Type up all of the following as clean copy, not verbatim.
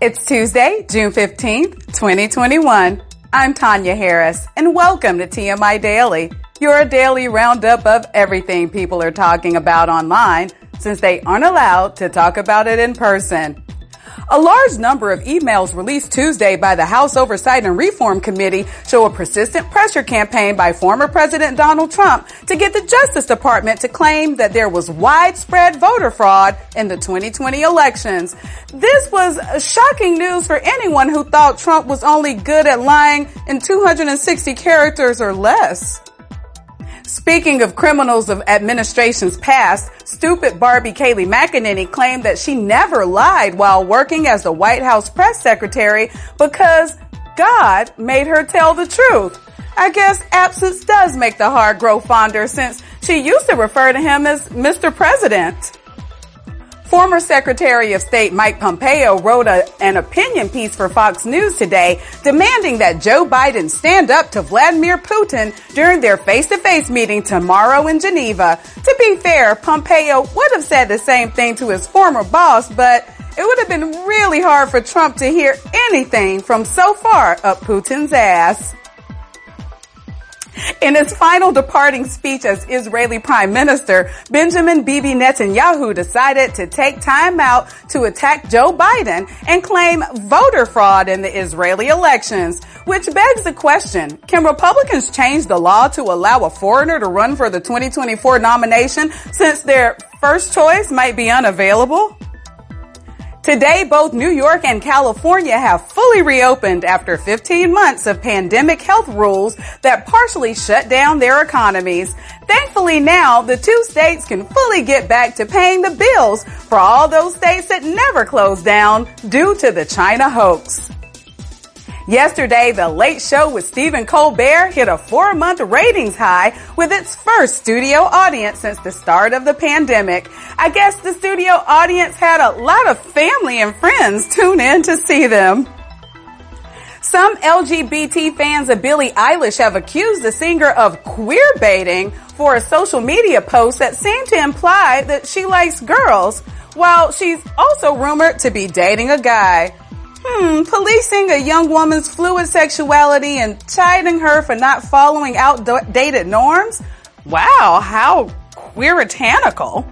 It's Tuesday, June 15th, 2021. I'm Tanya Harris, and welcome to TMI Daily, your daily roundup of everything people are talking about online since they aren't allowed to talk about it in person. A large number of emails released Tuesday by the House Oversight and Reform Committee show a persistent pressure campaign by former President Donald Trump to get the Justice Department to claim that there was widespread voter fraud in the 2020 elections. This was shocking news for anyone who thought Trump was only good at lying in 260 characters or less. Speaking of criminals of administrations past, stupid Barbie Kayleigh McEnany claimed that she never lied while working as the White House press secretary because God made her tell the truth. I guess absence does make the heart grow fonder since she used to refer to him as Mr. President. Former Secretary of State Mike Pompeo wrote an opinion piece for Fox News today demanding that Joe Biden stand up to Vladimir Putin during their face-to-face meeting tomorrow in Geneva. To be fair, Pompeo would have said the same thing to his former boss, but it would have been really hard for Trump to hear anything from so far up Putin's ass. In his final departing speech as Israeli Prime Minister, Benjamin Bibi Netanyahu decided to take time out to attack Joe Biden and claim voter fraud in the Israeli elections, which begs the question, can Republicans change the law to allow a foreigner to run for the 2024 nomination since their first choice might be unavailable? Today, both New York and California have fully reopened after 15 months of pandemic health rules that partially shut down their economies. Thankfully now, the two states can fully get back to paying the bills for all those states that never closed down due to the China hoax. Yesterday, The Late Show with Stephen Colbert hit a 4-month ratings high with its first studio audience since the start of the pandemic. I guess the studio audience had a lot of family and friends tune in to see them. Some LGBT fans of Billie Eilish have accused the singer of queer baiting for a social media post that seemed to imply that she likes girls, while she's also rumored to be dating a guy. Policing a young woman's fluid sexuality and chiding her for not following outdated norms? Wow, how queeritanical.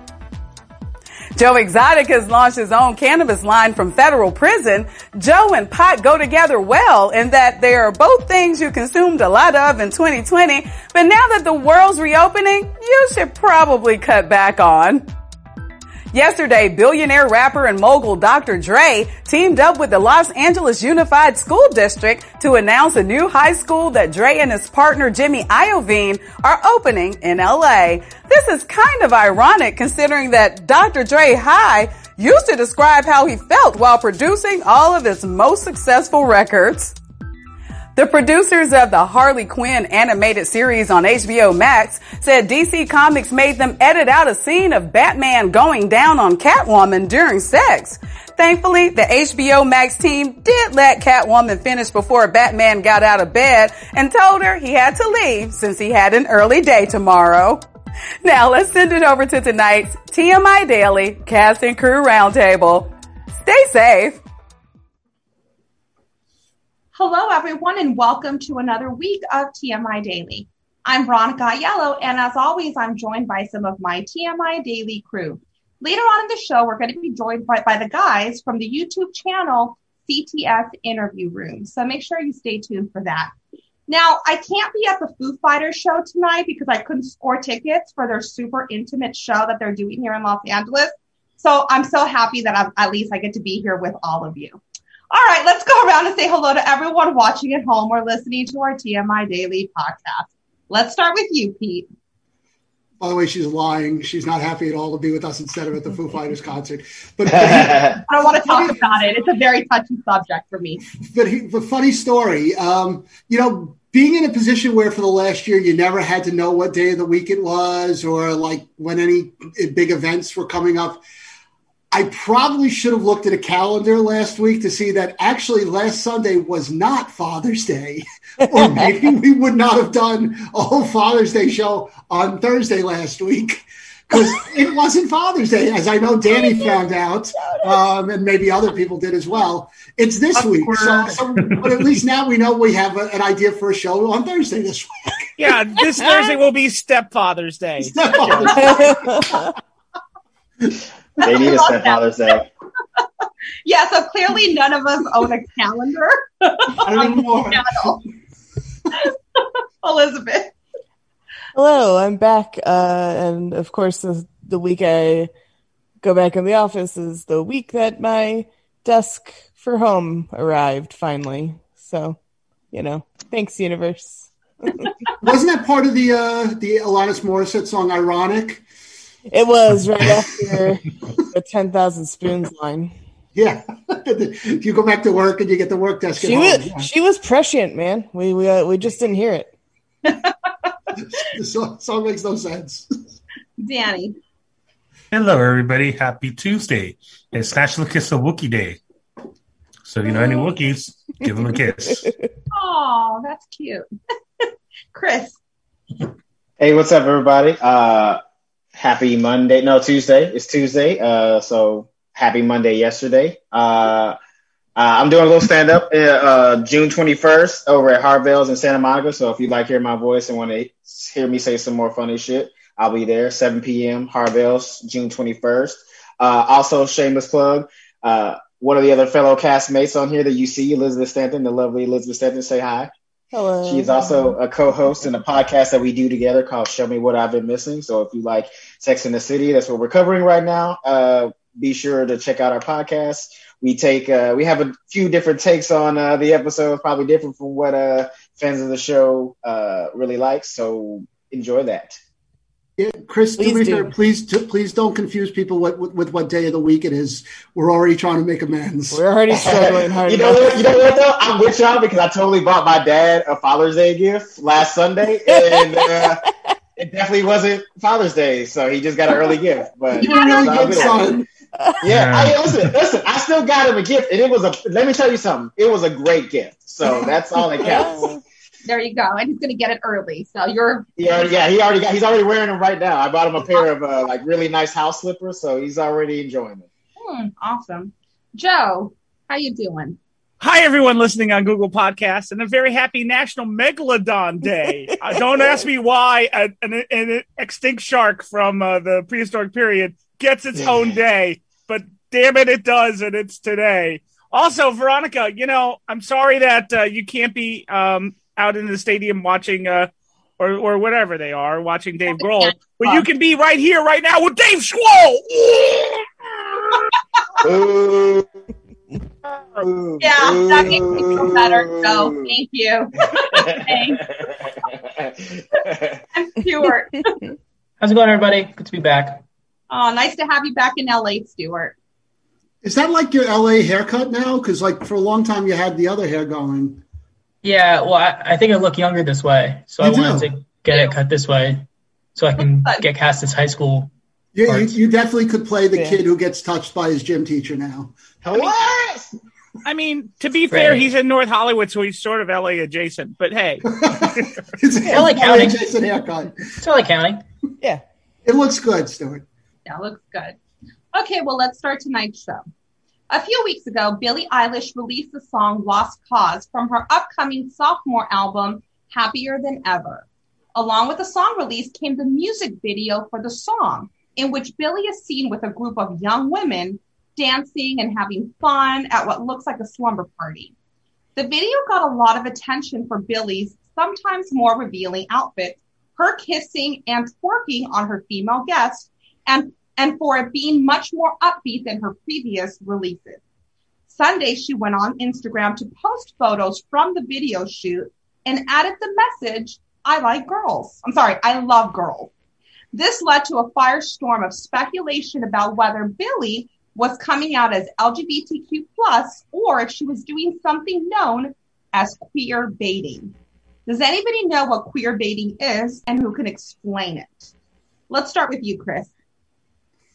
Joe Exotic has launched his own cannabis line from federal prison. Joe and pot go together well in that they are both things you consumed a lot of in 2020, but now that the world's reopening, you should probably cut back on. Yesterday, billionaire rapper and mogul Dr. Dre teamed up with the Los Angeles Unified School District to announce a new high school that Dre and his partner Jimmy Iovine are opening in LA. This is kind of ironic considering that Dr. Dre High used to describe how he felt while producing all of his most successful records. The producers of the Harley Quinn animated series on HBO Max said DC Comics made them edit out a scene of Batman going down on Catwoman during sex. Thankfully, the HBO Max team did let Catwoman finish before Batman got out of bed and told her he had to leave since he had an early day tomorrow. Now let's send it over to tonight's TMI Daily Cast and Crew Roundtable. Stay safe. Hello, everyone, and welcome to another week of TMI Daily. I'm Veronica Aiello, and as always, I'm joined by some of my TMI Daily crew. Later on in the show, we're going to be joined by the guys from the YouTube channel CTS Interview Room, so make sure you stay tuned for that. Now, I can't be at the Foo Fighters show tonight because I couldn't score tickets for their super intimate show that they're doing here in Los Angeles, so I'm so happy that at least I get to be here with all of you. All right, let's go around and say hello to everyone watching at home or listening to our TMI Daily podcast. Let's start with you, Pete. By the way, she's lying. She's not happy at all to be with us instead of at the Foo Fighters concert. But I don't want to talk about it. It's a very touchy subject for me. But funny story. Being in a position where for the last year you never had to know what day of the week it was or like when any big events were coming up, I probably should have looked at a calendar last week to see that actually last Sunday was not Father's Day, or maybe we would not have done a whole Father's Day show on Thursday last week because it wasn't Father's Day, as I know Danny found out, and maybe other people did as well. It's this week. So, but at least now we know we have an idea for a show on Thursday this week. Yeah, this Thursday will be Stepfather's Day. Stepfather's Day. They need a Stepfather's Day. Yeah, so clearly none of us own a calendar. Elizabeth. Hello, I'm back. And of course, the week I go back in the office is the week that my desk for home arrived finally. So, thanks, universe. Wasn't that part of the Alanis Morissette song "Ironic"? It was right after the 10,000 Spoons line. Yeah, you go back to work and you get the work desk at home. She was prescient, man. We just didn't hear it. The song makes no sense. Danny. Hello, everybody. Happy Tuesday. It's National Kiss a Wookiee Day. So if you know any Wookiees, give them a kiss. Oh, that's cute. Chris. Hey, what's up, everybody? Happy Monday. No, Tuesday. It's Tuesday. So happy Monday yesterday. I'm doing a little stand-up June 21st over at Harvell's in Santa Monica. So if you like hearing my voice and want to hear me say some more funny shit, I'll be there, 7 p.m., Harvell's, June 21st. Also, shameless plug, one of the other fellow castmates on here that you see, Elizabeth Stanton, the lovely Elizabeth Stanton, say hi. Hello. She's also a co-host in a podcast that we do together called Show Me What I've Been Missing. So if you like Sex and the City, that's what we're covering right now. Be sure to check out our podcast. We have a few different takes on the episodes, probably different from what fans of the show really like. So enjoy that. Yeah, Chris, please don't confuse people with what day of the week it is. We're already trying to make amends. We're already struggling hard. You know what though? I'm with y'all because I totally bought my dad a Father's Day gift last Sunday, and it definitely wasn't Father's Day, so he just got an early gift. But you're really good, son. Yeah, listen. I still got him a gift, and let me tell you something. It was a great gift, so that's all that counts. There you go, and he's going to get it early. So he's already wearing them right now. I bought him a pair of really nice house slippers, so he's already enjoying them. Awesome. Joe, how you doing? Hi, everyone listening on Google Podcasts, and a very happy National Megalodon Day. Don't ask me why an extinct shark from the prehistoric period gets its own day, but damn it, it does, and it's today. Also, Veronica, I'm sorry that you can't be out in the stadium watching, or whatever they are, watching Dave Grohl, but you can be right here, right now with Dave Schwoll. Yeah, that makes me feel better. So thank you. I'm Stuart. How's it going, everybody? Good to be back. Oh, nice to have you back in LA, Stuart. Is that like your LA haircut now? Because for a long time you had the other hair going. Yeah, well, I think I look younger this way, so I wanted to get it cut this way so I can get past this high school. Yeah, you definitely could play the kid who gets touched by his gym teacher now. I mean, to be fair, he's in North Hollywood, so he's sort of LA adjacent. But hey, it's LA County adjacent haircut. It's LA County. Yeah, it looks good, Stuart. Yeah, it looks good. Okay, well, let's start tonight's show. A few weeks ago, Billie Eilish released the song Lost Cause from her upcoming sophomore album, Happier Than Ever. Along with the song release came the music video for the song, in which Billie is seen with a group of young women dancing and having fun at what looks like a slumber party. The video got a lot of attention for Billie's sometimes more revealing outfit, her kissing and twerking on her female guests, and for it being much more upbeat than her previous releases. Sunday, she went on Instagram to post photos from the video shoot and added the message, I love girls. This led to a firestorm of speculation about whether Billie was coming out as LGBTQ+, or if she was doing something known as queer baiting. Does anybody know what queer baiting is and who can explain it? Let's start with you, Chris.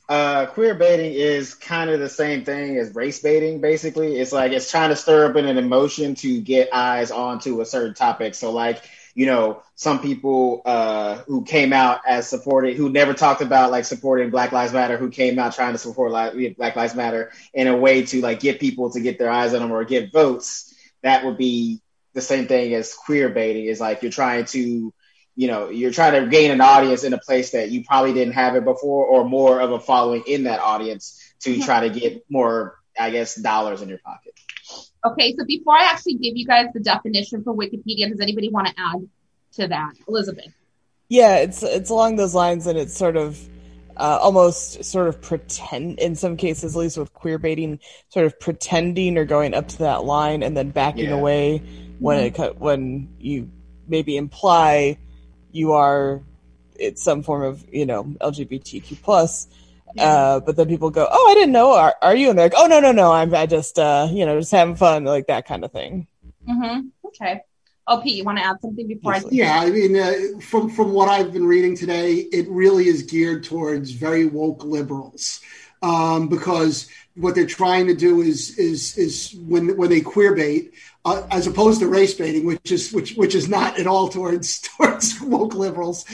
Queer baiting is kind of the same thing as race baiting, basically. It's like it's trying to stir up an emotion to get eyes onto a certain topic. So, like, you know, some people who came out as supporting, who never talked about like supporting Black Lives Matter, who came out trying to support Black Lives Matter in a way to like get people to get their eyes on them or get votes. That would be the same thing as queer baiting. Is like you're trying to gain an audience in a place that you probably didn't have it before, or more of a following in that audience to try to get more, I guess, dollars in your pocket. Okay, so before I actually give you guys the definition for Wikipedia, does anybody want to add to that? Elizabeth? Yeah, it's along those lines, and it's sort of almost sort of pretend, in some cases, at least with queer baiting, sort of pretending or going up to that line and then backing away when you maybe imply it's some form of, LGBTQ plus. But then people go, "Oh, I didn't know. Are you?" And they're like, "Oh, no. I just, just having fun," like that kind of thing. Mm-hmm. Okay. Oh, Pete, you want to add something before Yeah, I mean, from what I've been reading today, it really is geared towards very woke liberals, because what they're trying to do is when they queer bait, as opposed to race baiting, which is not at all towards woke liberals.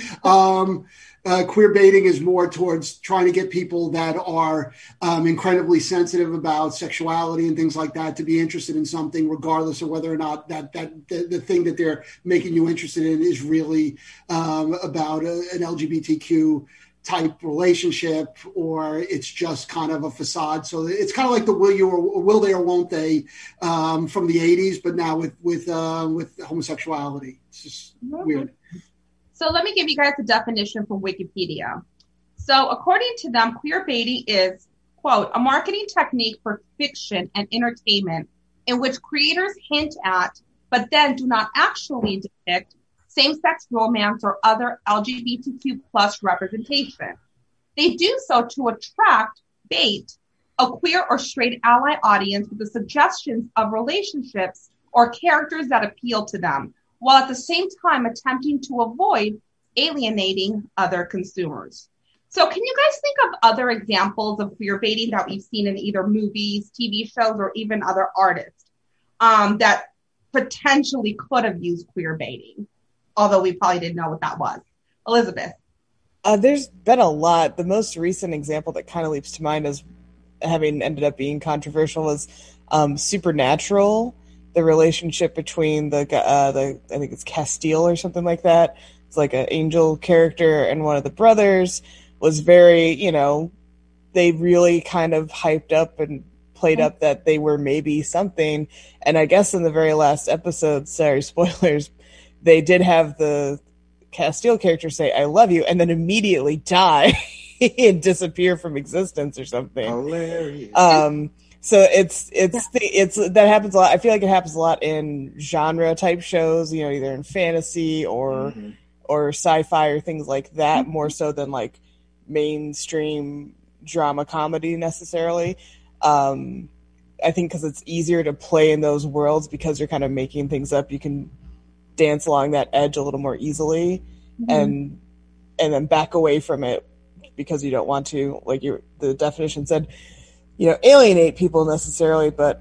Queer baiting is more towards trying to get people that are incredibly sensitive about sexuality and things like that to be interested in something, regardless of whether or not that the thing that they're making you interested in is really about an LGBTQ type relationship, or it's just kind of a facade. So it's kind of like the will they or won't they from the 80s, but now with homosexuality. It's just weird. So let me give you guys the definition from Wikipedia. So according to them, queer baiting is, quote, a marketing technique for fiction and entertainment in which creators hint at, but then do not actually depict, same-sex romance or other LGBTQ plus representation. They do so to attract, bait, a queer or straight ally audience with the suggestions of relationships or characters that appeal to them, while at the same time attempting to avoid alienating other consumers. So can you guys think of other examples of queer baiting that we've seen in either movies, TV shows, or even other artists that potentially could have used queer baiting, although we probably didn't know what that was? Elizabeth? There's been a lot. The most recent example that kind of leaps to mind as having ended up being controversial is Supernatural. The relationship between the I think it's Castile or something like that. It's like an angel character and one of the brothers was very, they really kind of hyped up and played up that they were maybe something. And I guess in the very last episode, sorry, spoilers, they did have the Castile character say, "I love you," and then immediately die and disappear from existence or something. Hilarious. So it's that happens a lot. I feel like it happens a lot in genre type shows, either in fantasy or sci-fi or things like that, more so than like mainstream drama comedy necessarily. I think because it's easier to play in those worlds because you're kind of making things up. You can dance along that edge a little more easily, and then back away from it because you don't want to, like the definition said, alienate people necessarily, but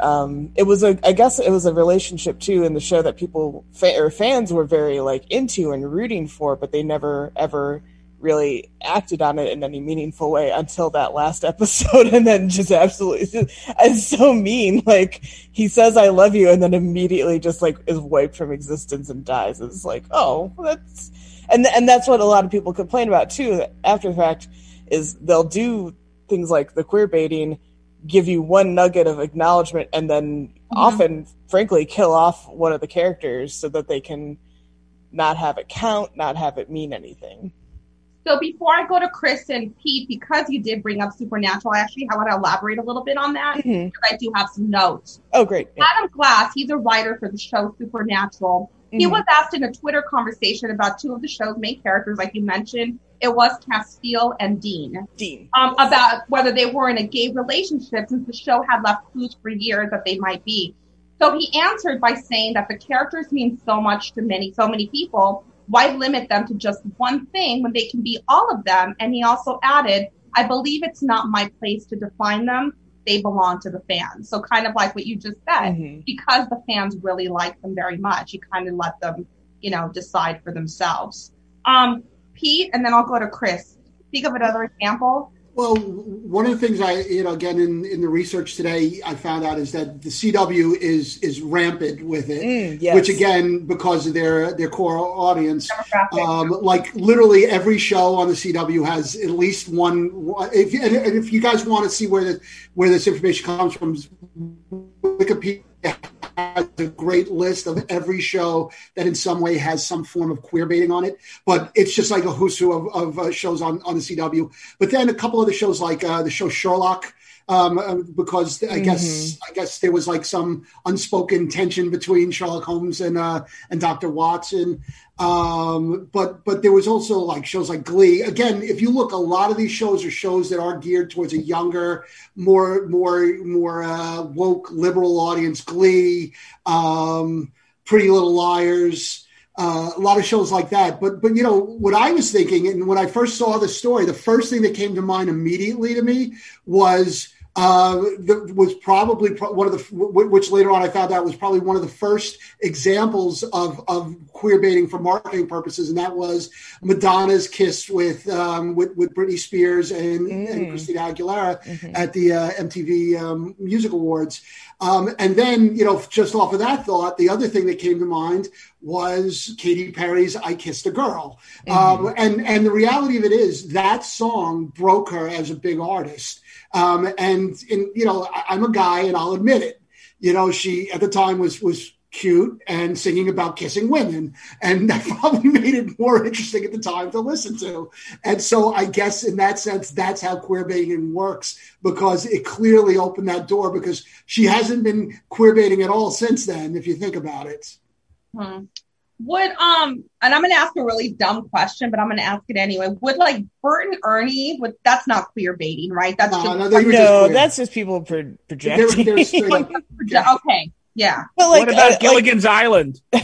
I guess it was a relationship too in the show that people fans were very like into and rooting for, but they never ever really acted on it in any meaningful way until that last episode, and then just absolutely, it's so mean. Like he says "I love you" and then immediately just like is wiped from existence and dies. It's like, oh, that's and that's what a lot of people complain about too after the fact, is they'll do things like the queer baiting, give you one nugget of acknowledgement, and then often, frankly, kill off one of the characters so that they can not have it count, not have it mean anything. So before I go to Chris and Pete, because you did bring up Supernatural, I actually want to elaborate a little bit on that, because I do have some notes. Oh, great. Yeah. Adam Glass, he's a writer for the show Supernatural. He was asked in a Twitter conversation about two of the show's main characters, like you mentioned. It was Castile and Dean. About whether they were in a gay relationship, since the show had left clues for years that they might be. So he answered by saying that the characters mean so much to so many people. Why limit them to just one thing when they can be all of them? And he also added, I believe it's not my place to define them. They belong to the fans. So kind of like what you just said, because the fans really like them very much, you kind of let them, decide for themselves. Pete, and then I'll go to Chris. Think of another example. Well, one of the things again, in the research today, I found out is that the CW is rampant with it, yes. Which again, because of their core audience, like literally every show on the CW has at least one. If you guys want to see where this information comes from, Wikipedia has a great list of every show that in some way has some form of queer baiting on it, but it's just like a who's who of shows on the CW. But then a couple of the shows like the show Sherlock, because I guess there was like some unspoken tension between Sherlock Holmes and Dr. Watson. But there was also like shows like Glee. Again, if you look, a lot of these shows are shows that are geared towards a younger, more woke liberal audience. Glee, Pretty Little Liars, a lot of shows like that. But what I was thinking, and when I first saw the story, the first thing that came to mind immediately to me was probably one of the, which later on I found out was probably one of the first examples of queer baiting for marketing purposes, and that was Madonna's kiss with Britney Spears and Christina Aguilera at the MTV Music Awards. And then, just off of that thought, the other thing that came to mind was Katy Perry's I Kissed a Girl. And the reality of it is that song broke her as a big artist. And I'm a guy and I'll admit it. She at the time was cute and singing about kissing women. And that probably made it more interesting at the time to listen to. And so I guess in that sense, that's how queer baiting works, because it clearly opened that door, because she hasn't been queer baiting at all since then, if you think about it. Would and I'm going to ask a really dumb question, but I'm going to ask it anyway. Would like Bert and Ernie? That's not queer baiting, right? That's that's just people projecting. Okay, yeah. But what about Gilligan's Island? Well,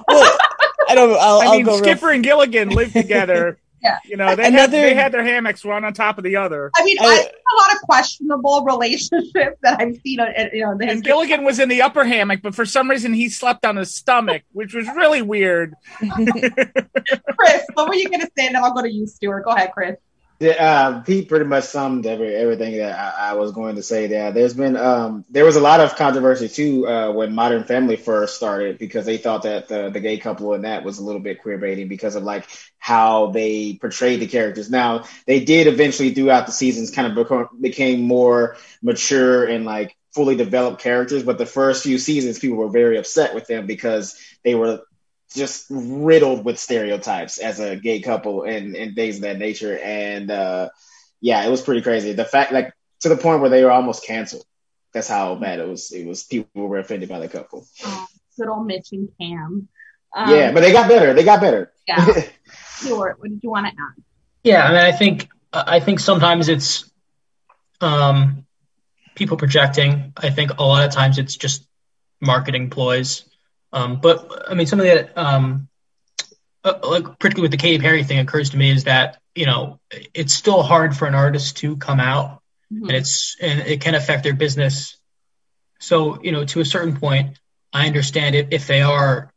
I don't. I mean, Skipper and Gilligan lived together. Yeah, they had their hammocks one on top of the other. I mean, I've seen a lot of questionable relationships that I've seen. And Gilligan was in the upper hammock, but for some reason he slept on his stomach, which was really weird. Chris, what were you going to say? And then I'll go to you, Stuart. Go ahead, Chris. Pete pretty much summed everything that I was going to say there. There's been there was a lot of controversy too when Modern Family first started, because they thought that the gay couple in that was a little bit queer baiting because of like how they portrayed the characters. Now they did eventually throughout the seasons kind of became more mature and like fully developed characters, but the first few seasons people were very upset with them because they were just riddled with stereotypes as a gay couple and things of that nature. And it was pretty crazy. The fact, like, to the point where they were almost canceled. That's how bad it was. It was people were offended by the couple. Oh, good old Mitch and Cam. But they got better. Yeah. Stuart, what did you want to add? Yeah, I mean, I think sometimes it's people projecting. I think a lot of times it's just marketing ploys. But I mean, something that, like particularly with the Katy Perry thing, occurs to me is that it's still hard for an artist to come out, and it can affect their business. So to a certain point, I understand if they are,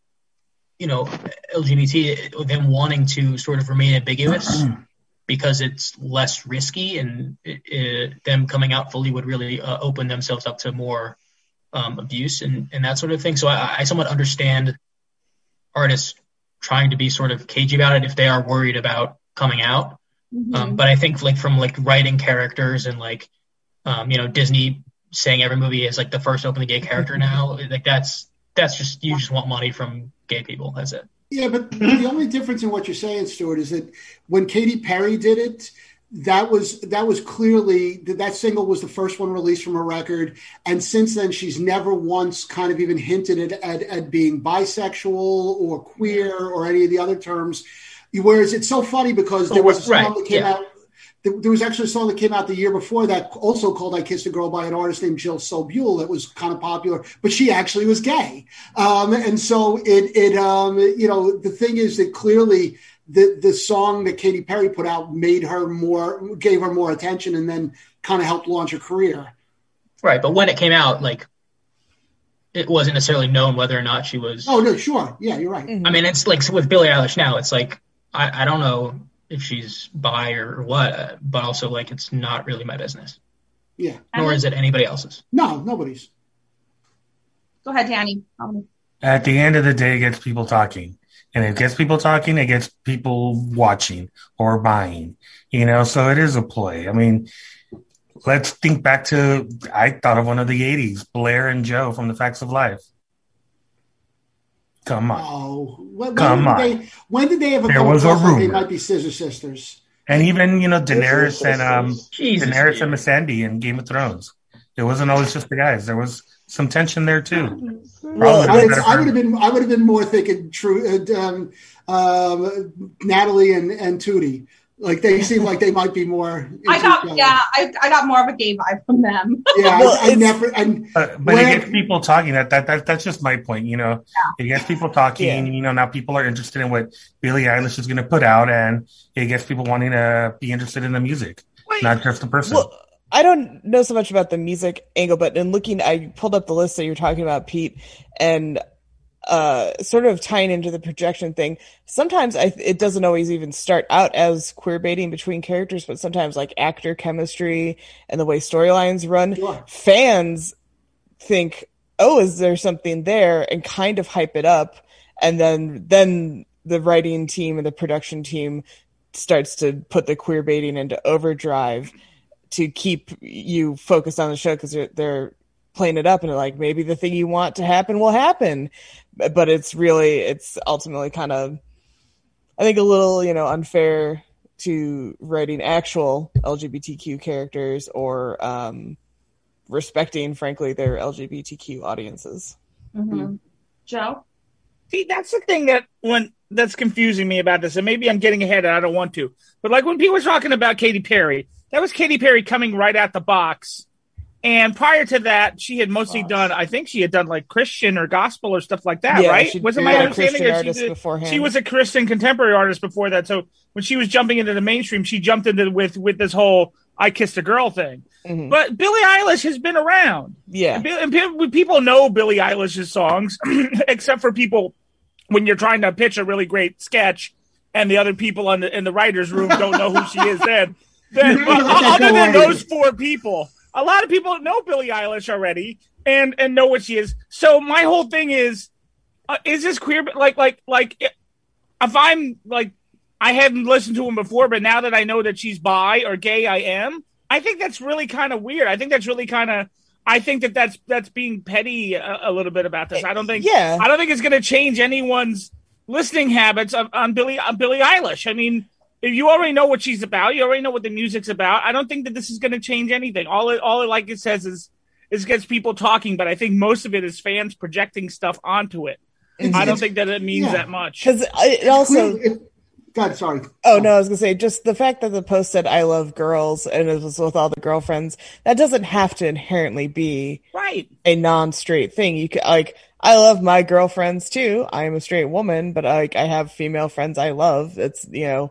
LGBT, them wanting to sort of remain ambiguous because it's less risky, and them coming out fully would really open themselves up to more abuse and that sort of thing. So I somewhat understand artists trying to be sort of cagey about it if they are worried about coming out. But I think like from like writing characters and like, Disney saying every movie is like the first openly gay character now, like that's just, you just want money from gay people. That's it. Yeah, but the only difference in what you're saying, Stuart, is that when Katy Perry did it, that was clearly, that single was the first one released from her record. And since then, she's never once kind of even hinted at being bisexual or queer or any of the other terms. Whereas it's so funny because there was a song that came out. There was actually a song that came out the year before that, also called I Kissed a Girl, by an artist named Jill Sobule, that was kind of popular, but she actually was gay. And so the thing is that clearly the song that Katy Perry put out gave her more attention, and then kind of helped launch her career. Right, but when it came out, like, it wasn't necessarily known whether or not she was. Oh no, sure, yeah, you're right. I mean, it's like with Billie Eilish now. It's like I don't know if she's bi or what, but also like it's not really my business. Yeah. Nor is it anybody else's. No, nobody's. Go ahead, Danny. At the end of the day, it gets people talking. And it gets people talking, it gets people watching or buying. So it is a play. I mean, let's think back to, I thought of one of the 80s, Blair and Joe from The Facts of Life. Come on. Oh, when When did they ever there come was a across like rumor. they might be Scissor Sisters? And even, Daenerys and Jesus, Daenerys dude. and Missandei in Game of Thrones. It wasn't always just the guys. There was some tension there too. Well, I would have been more thinking Natalie and Tootie. Like they seem like they might be more. I got more of a gay vibe from them. Yeah, Well, I never. But it gets people talking. That's just my point. It gets people talking. Yeah. Now people are interested in what Billie Eilish is going to put out, and it gets people wanting to be interested in the music, not just the person. Well, I don't know so much about the music angle, but in looking, I pulled up the list that you're talking about, Pete, and sort of tying into the projection thing. Sometimes it doesn't always even start out as queer baiting between characters, but sometimes like actor chemistry and the way storylines run, fans think, oh, is there something there, and kind of hype it up, and then the writing team and the production team starts to put the queer baiting into overdrive to keep you focused on the show, because they're playing it up and they're like, maybe the thing you want to happen will happen. But it's ultimately kind of, I think, a little, unfair to writing actual LGBTQ characters or respecting, frankly, their LGBTQ audiences. Mm-hmm. Joe? See, that's the thing that's confusing me about this, and maybe I'm getting ahead and I don't want to. But like when people were talking about Katy Perry, that was Katy Perry coming right out the box. And prior to that, she had mostly done, I think she had done like Christian or gospel or stuff like that, right? Wasn't my understanding that she was a Christian contemporary artist before that. So when she was jumping into the mainstream, she jumped into with this whole I Kissed a Girl thing. Mm-hmm. But Billie Eilish has been around. Yeah. And people know Billie Eilish's songs, except for people when you're trying to pitch a really great sketch and the other people in the writer's room don't know who she is then other than those four people, a lot of people know Billie Eilish already and know what she is. So my whole thing is this queer? Like if I'm like, I hadn't listened to him before, but now that I know that she's bi or gay, I am. I think that's really kind of weird. I think that's really kind of. I think that's being petty a little bit about this. I don't think. Yeah. I don't think it's going to change anyone's listening habits on Billie Eilish. I mean, if you already know what she's about, you already know what the music's about. I don't think that this is going to change anything. All it like it says is gets people talking, but I think most of it is fans projecting stuff onto it. I don't think that it means that much. Because it also. God, sorry. Oh, no, I was going to say, just the fact that the post said, I love girls, and it was with all the girlfriends, that doesn't have to inherently be a non-straight thing. You could, like, I love my girlfriends too. I am a straight woman, but I have female friends I love. It's,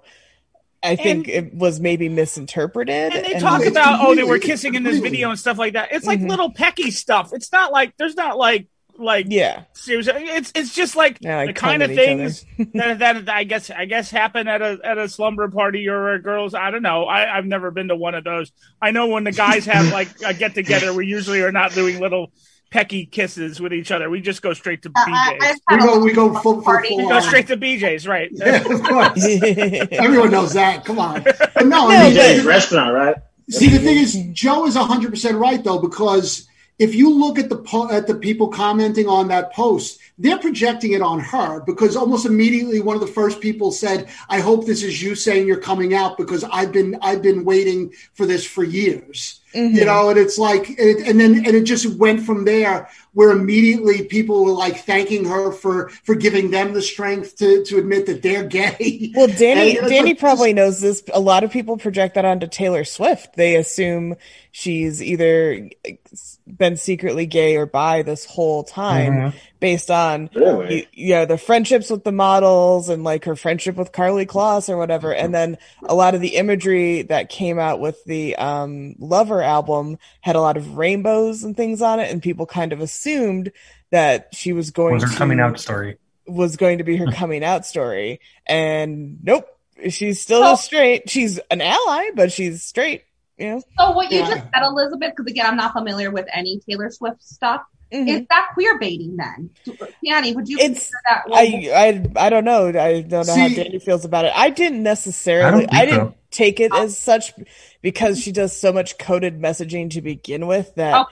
I think it was maybe misinterpreted. And they talk about, they were kissing in this video and stuff like that. It's like little pecky stuff. It's not like, there's not like seriously, it's just like the kind of things that I guess happen at a slumber party or a girls. I don't know. I've never been to one of those. I know when the guys have like a get together, we usually are not doing little pecky kisses with each other. We just go straight to BJ's. We go full party. We go straight to BJ's, right? Yeah, of course. Everyone knows that. Come on. But BJ's restaurant, right? See, the thing is, Joe is 100% right though, because if you look at the people commenting on that post, they're projecting it on her, because almost immediately one of the first people said, "I hope this is you saying you're coming out, because I've been waiting for this for years." you know, and it's like, and it just went from there, where immediately people were like thanking her for giving them the strength to admit that they're gay. Well, Danny probably knows this. A lot of people project that onto Taylor Swift. They assume she's either been secretly gay or bi this whole time, based on the friendships with the models and like her friendship with Karlie Kloss or whatever. And then a lot of the imagery that came out with the Lover album had a lot of rainbows and things on it, and people kind of assumed that she was going to coming out story. Was going to be her coming out story. And nope, she's still straight. She's an ally, but she's straight. You know? So what you just said, Elizabeth, because again, I'm not familiar with any Taylor Swift stuff. Is that queer baiting then? Danny, would you consider that? I don't know. I don't know how Danny feels about it. I didn't necessarily. I didn't take it as such because she does so much coded messaging to begin with that.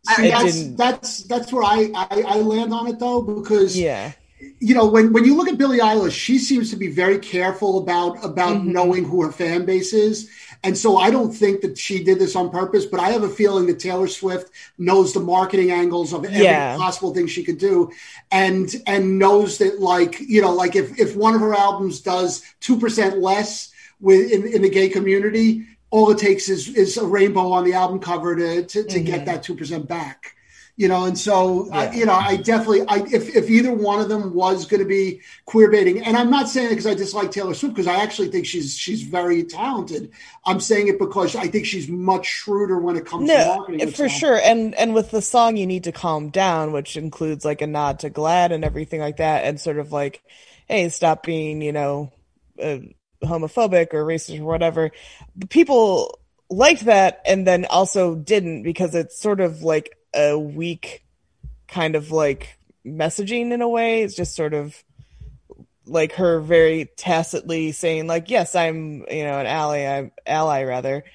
That's where I land on it though, because you know, when you look at Billie Eilish, she seems to be very careful about knowing who her fan base is. And so I don't think that she did this on purpose, but I have a feeling that Taylor Swift knows the marketing angles of every possible thing she could do, and knows that, like, you know, like if one of her albums does 2% less in the gay community, all it takes is a rainbow on the album cover to get that 2% back. You know, and so, I definitely, if either one of them was going to be queer baiting, and I'm not saying it because I dislike Taylor Swift, because I actually think she's very talented. I'm saying it because I think she's much shrewder when it comes to marketing. For sure. And with the song, You Need to Calm Down, which includes like a nod to GLAAD and everything like that, and sort of like, hey, stop being, you know, homophobic or racist or whatever. People liked that and then also didn't, because it's sort of like a weak kind of like messaging in a way. It's just sort of like her very tacitly saying like, yes, I'm, you know, an ally rather.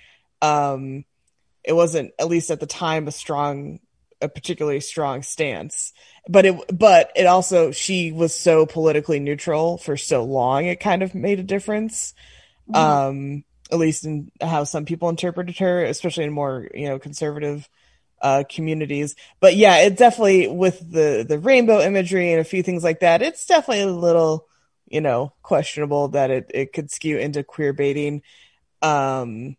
It wasn't, at least at the time, a particularly strong stance, but it also, she was so politically neutral for so long, it kind of made a difference. At least in how some people interpreted her, especially in more, you know, conservative communities. But yeah, it definitely, with the rainbow imagery and a few things like that, it's definitely a little, you know, questionable that it could skew into queer baiting. But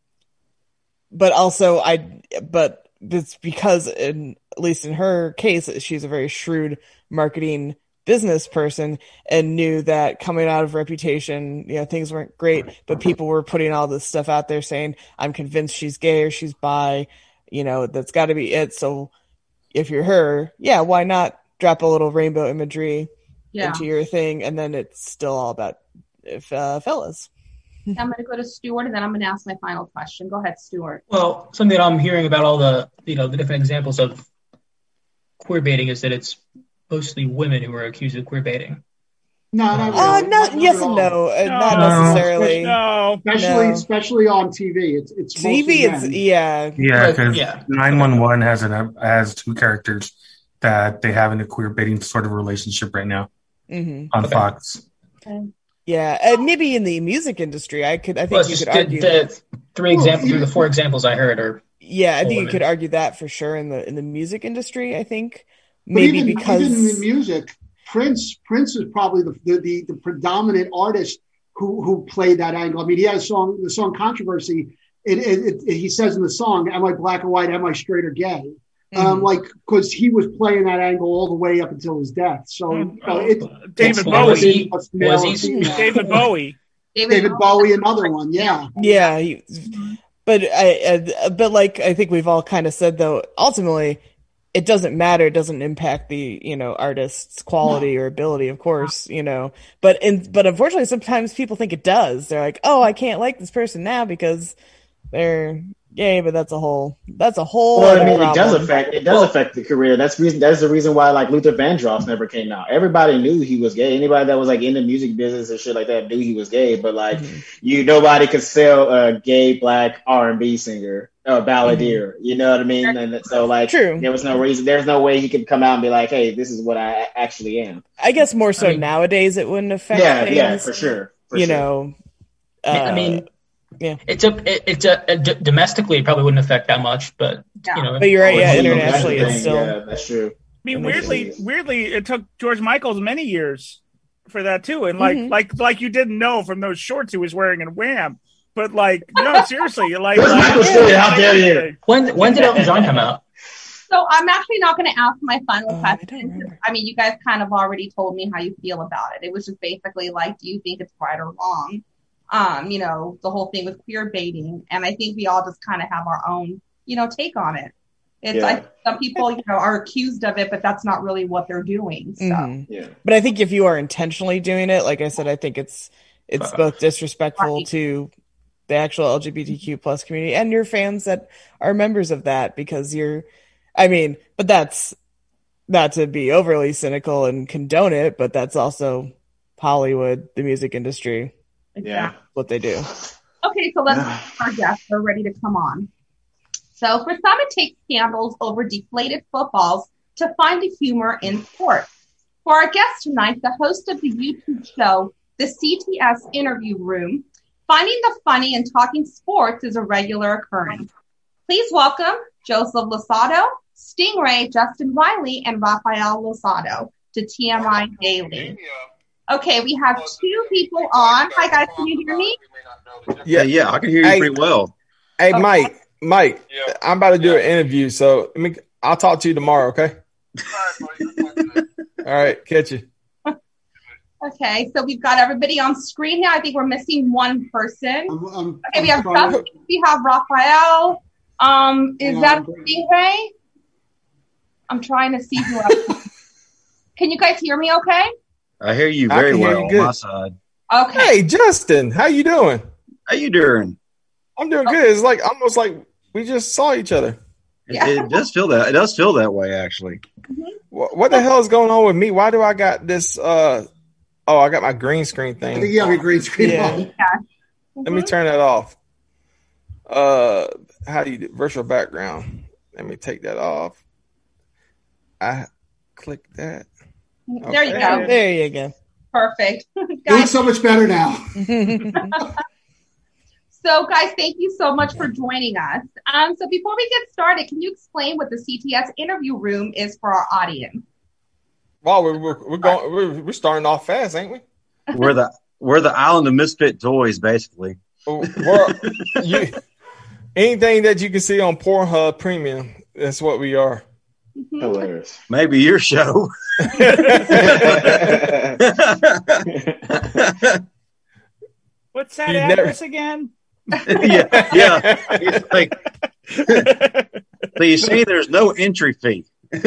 also but it's because at least in her case, she's a very shrewd marketing business person and knew that coming out of Reputation, you know, things weren't great, but people were putting all this stuff out there saying, I'm convinced she's gay or she's bi. You know, that's got to be it. So if you're her, why not drop a little rainbow imagery into your thing? And then it's still all about fellas. I'm going to go to Stuart, and then I'm going to ask my final question. Go ahead, Stuart. Well, something that I'm hearing about all the, you know, the different examples of queer baiting is that it's mostly women who are accused of queer baiting. No, not really. Yes and no, not necessarily. No, especially on TV. It's TV. It's because 911 has two characters that they have in a queer baiting sort of relationship right now on Fox. Okay. Yeah, maybe in the music industry, I think you could argue the four examples I heard are. Yeah, I think you could argue that for sure in the music industry. I think maybe because even in the music. Prince is probably the predominant artist who played that angle. I mean, he had the song Controversy. He says in the song, am I black or white? Am I straight or gay? Because he was playing that angle all the way up until his death. So David Bowie. David Bowie, another one. Yeah. Yeah. But I think we've all kind of said, though, ultimately, it doesn't matter. It doesn't impact the, you know, artist's quality or ability, of course, you know, but unfortunately, sometimes people think it does. They're like, oh, I can't like this person now because they're gay, but that's a whole. Well, I mean, it does affect the career. That's the reason why, like, Luther Vandross never came out. Everybody knew he was gay. Anybody that was like in the music business and shit like that knew he was gay. But like, nobody could sell a gay black R&B singer. Or balladeer, you know what I mean? And so, like, true. There was no reason, there's no way he could come out and be like, hey, this is what I actually am. I guess more so nowadays it wouldn't affect things. Yeah, for sure. You know, I mean, Yeah. Domestically, it probably wouldn't affect that much, but But you're right. Yeah, internationally, it's still. Yeah, that's true. I mean, weirdly, it took George Michael's many years for that too, and like you didn't know from those shorts he was wearing in Wham. But no, seriously, how dare you? When did Elton John come out? So I'm actually not going to ask my final question. I mean, you guys kind of already told me how you feel about it. It was just basically like, do you think it's right or wrong? The whole thing with queer baiting, and I think we all just kind of have our own, take on it. It's some people, are accused of it, but that's not really what they're doing. So. Mm-hmm. Yeah. But I think if you are intentionally doing it, like I said, I think it's both disrespectful to the actual LGBTQ plus community and your fans that are members of that, because but that's not to be overly cynical and condone it, but that's also Hollywood, the music industry. Yeah. What they do. Okay, so let's our guests are ready to come on. So for some, it takes scandals over deflated footballs to find the humor in sports. For our guest tonight, the host of the YouTube show, The CTS Interview Room, finding the funny in talking sports is a regular occurrence. Please welcome Joseph Losado, Stingray, Justin Riley, and Rafael Losado to TMI Daily. Okay, we have two people on. Hi, guys. Can you hear me? Yeah, I can hear you pretty well. Hey, okay. Mike, I'm about to do an interview, so I'll talk to you tomorrow, okay? All right, catch you. Okay, so we've got everybody on screen here. I think we're missing one person. Okay, we have Justin, we have Rafael. Is that Stingray? I'm trying to see who else. Can you guys hear me okay? I hear you very well on my side. Okay. Hey, Justin, how you doing? How you doing? I'm doing good. It's almost like we just saw each other. Yeah. It does feel that. It does feel that way, actually. Mm-hmm. What the hell is going on with me? Why do I got this? I got my green screen thing. I think you have your green screen on. Yeah. Mm-hmm. Let me turn that off. How do you do virtual background? Let me take that off. I click that. Okay. There you go. There you go. Perfect. Doing so much better now. So, guys, thank you so much for joining us. So before we get started, can you explain what the CTS Interview Room is for our audience? Wow, we're starting off fast, ain't we? We're the island of misfit toys, basically. Anything that you can see on Pornhub Premium, that's what we are. Hilarious. Maybe your show. What's that address again? yeah. It's like, so you see, there's no entry fee.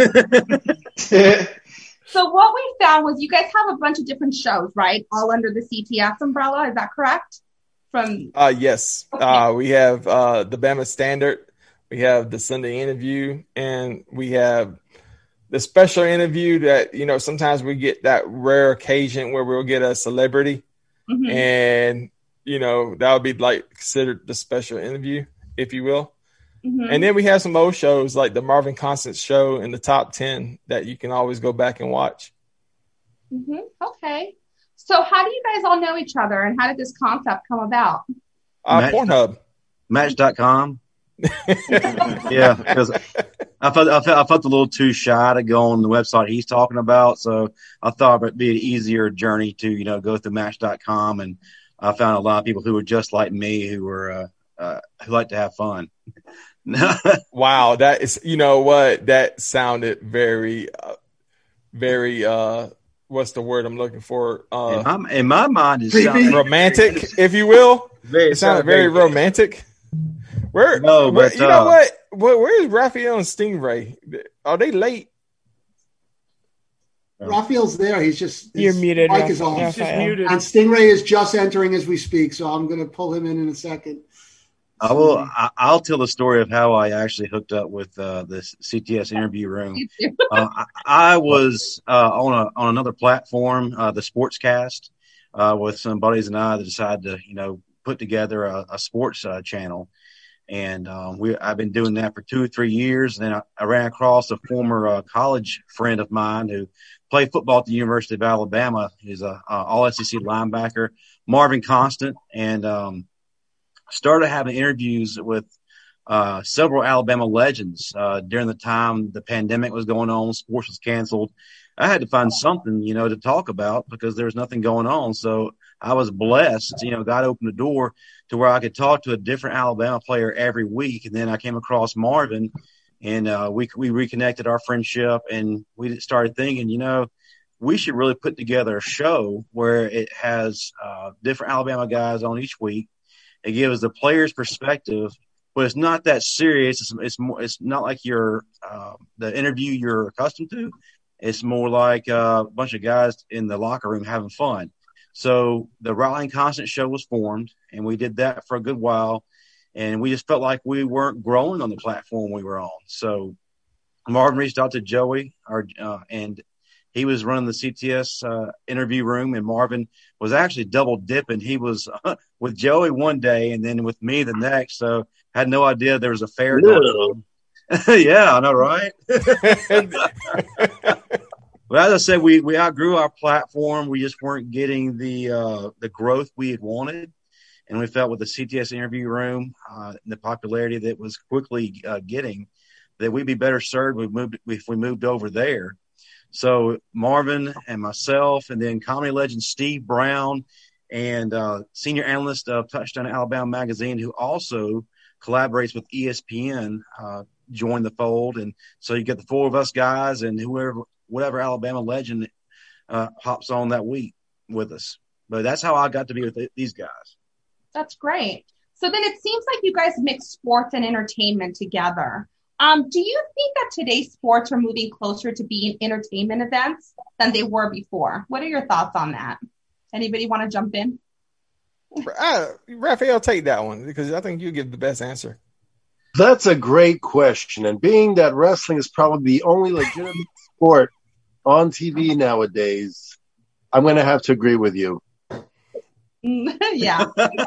So what we found was you guys have a bunch of different shows, right? All under the CTS umbrella. Is that correct? Yes. Okay. We have the Bama Standard. We have the Sunday Interview, and we have the special interview that, sometimes we get that rare occasion where we'll get a celebrity, and, that would be considered the special interview, if you will. Mm-hmm. And then we have some old shows like the Marvin Constance Show in the Top 10 that you can always go back and watch. Mm-hmm. Okay. So how do you guys all know each other, and how did this concept come about? Pornhub. Match.com. Yeah, because I felt a little too shy to go on the website he's talking about, so I thought it'd be an easier journey to go through Match.com, and I found a lot of people who were just like me, who were who like to have fun. Wow, that is, what, that sounded very, very. What's the word I'm looking for? In my mind, it's romantic, if you will. It sounded very romantic. You know what? Where is Raphael and Stingray? Are they late? Raphael's there. He's just you're muted. Mic is off. He's just muted. And Stingray is just entering as we speak, so I'm going to pull him in a second. I'll tell the story of how I actually hooked up with this CTS Interview Room. I was on another platform, the Sportscast, with some buddies and I that decided to put together a sports channel. And I've been doing that for 2 or 3 years. And then I ran across a former college friend of mine who played football at the University of Alabama. He's a all-SEC linebacker, Marvin Constant. And started having interviews with several Alabama legends during the time the pandemic was going on, sports was canceled. I had to find something, to talk about because there was nothing going on. So I was blessed, God opened the door to where I could talk to a different Alabama player every week. And then I came across Marvin, and we reconnected our friendship, and we started thinking, we should really put together a show where it has different Alabama guys on each week. It gives the player's perspective, but it's not that serious. It's not like the interview you're accustomed to. It's more like a bunch of guys in the locker room having fun. So the Raleigh Constant show was formed, and we did that for a good while. And we just felt like we weren't growing on the platform we were on. So Marvin reached out to Joey, and he was running the CTS interview room, and Marvin was actually double dipping. He was with Joey one day and then with me the next. So I had no idea there was a fair going on. Yeah, I know, right? Well, as I said, we outgrew our platform. We just weren't getting the growth we had wanted. And we felt with the CTS interview room and the popularity that was quickly getting, that we'd be better served if we moved over there. So Marvin and myself, and then comedy legend Steve Brown, and senior analyst of Touchdown Alabama magazine, who also collaborates with ESPN, joined the fold. And so you get the four of us guys and whatever Alabama legend hops on that week with us. But that's how I got to be with these guys. That's great. So then it seems like you guys mix sports and entertainment together. Do you think that today's sports are moving closer to being entertainment events than they were before? What are your thoughts on that? Anybody want to jump in? Raphael, take that one because I think you give the best answer. That's a great question. And being that wrestling is probably the only legitimate sport on TV nowadays, I'm going to have to agree with you. Yeah.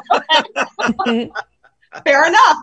Fair enough.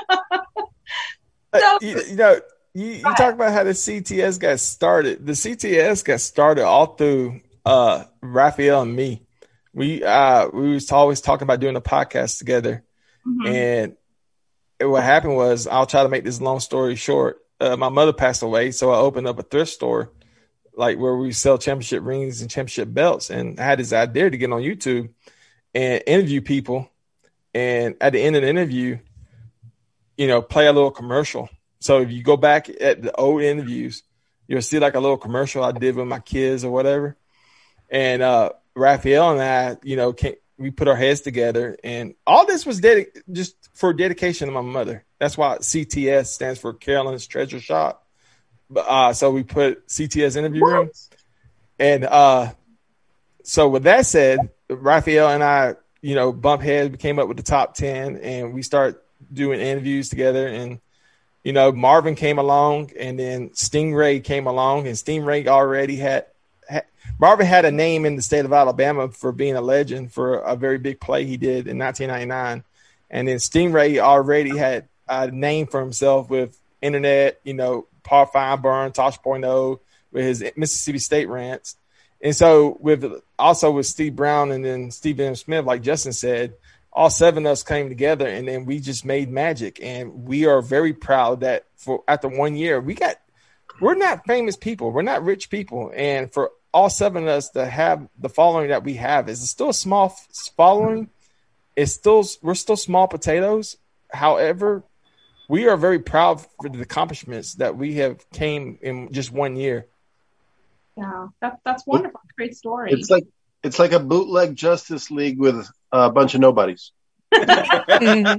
So, you talk about how the CTS got started. The CTS got started all through Raphael and me. We was always talking about doing a podcast together. Mm-hmm. And what happened was, I'll try to make this long story short. My mother passed away, so I opened up a thrift store, like where we sell championship rings and championship belts. And I had this idea to get on YouTube and interview people. And at the end of the interview, play a little commercial. So if you go back at the old interviews, you'll see like a little commercial I did with my kids or whatever. And Raphael and I, we put our heads together, and all this was just for dedication to my mother. That's why CTS stands for Carolyn's Treasure Shop. But so we put CTS interview room. And so with that said, Raphael and I, bump heads. We came up with the top 10, and we start doing interviews together. And Marvin came along, and then Stingray came along, and Stingray already had Marvin had a name in the state of Alabama for being a legend for a very big play he did in 1999. And then Stingray already had a name for himself with internet, Paul Feinberg, Tosh Point with his Mississippi State rants. And so with Steve Brown and then Steve M. Smith, like Justin said, all seven of us came together, and then we just made magic. And we are very proud that after 1 year, we're not famous people. We're not rich people. And for all seven of us to have the following that we have, is still a small following. We're still small potatoes. However, we are very proud for the accomplishments that we have came in just 1 year. Yeah, that's wonderful. Great story. It's like a bootleg Justice League with a bunch of nobodies. I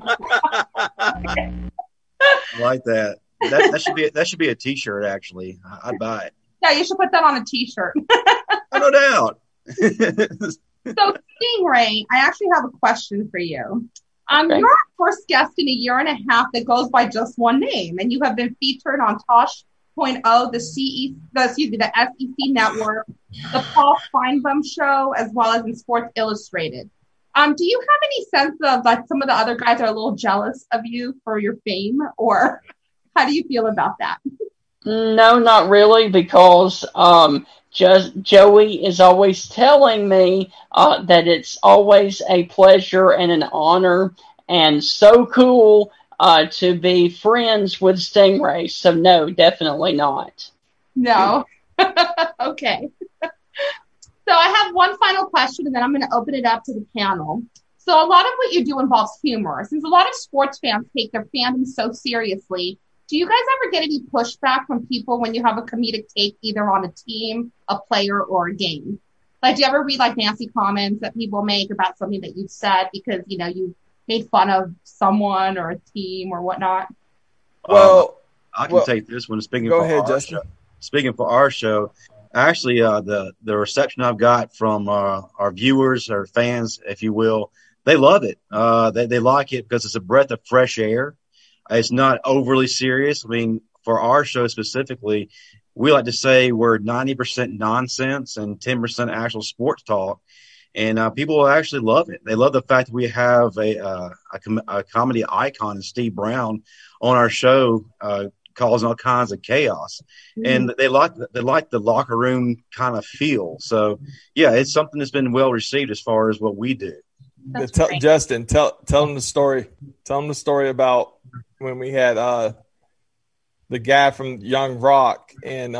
like that. That should be a T-shirt. Actually, I'd buy it. Yeah, you should put that on a T-shirt. No doubt. So, Stingray, I actually have a question for you. You're our first guest in a year and a half that goes by just one name, and you have been featured on Tosh.0, the SEC Network, the Paul Feinbaum Show, as well as in Sports Illustrated. Do you have any sense of that some of the other guys are a little jealous of you for your fame, or how do you feel about that? No, not really, because Joey is always telling me that it's always a pleasure and an honor, and so cool to be friends with Stingray. So no, definitely not. No. Okay. So I have one final question, and then I'm going to open it up to the panel. So a lot of what you do involves humor. Since a lot of sports fans take their fandom so seriously, do you guys ever get any pushback from people when you have a comedic take either on a team, a player, or a game? Like, do you ever read like nasty comments that people make about something that you've said because, you know, you made fun of someone or a team or whatnot? Well, I can take this one. Go ahead, Justin. Speaking for our show, actually, the reception I've got from our viewers, our fans, if you will, they love it. They like it because it's a breath of fresh air. It's not overly serious. I mean, for our show specifically, we like to say we're 90% nonsense and 10% actual sports talk. And people actually love it. They love the fact that we have a comedy icon in Steve Brown on our show, causing all kinds of chaos. And they like the locker room kind of feel. So yeah, it's something that's been well received as far as what we do. Justin, tell them the story. Tell them the story about when we had the guy from Young Rock and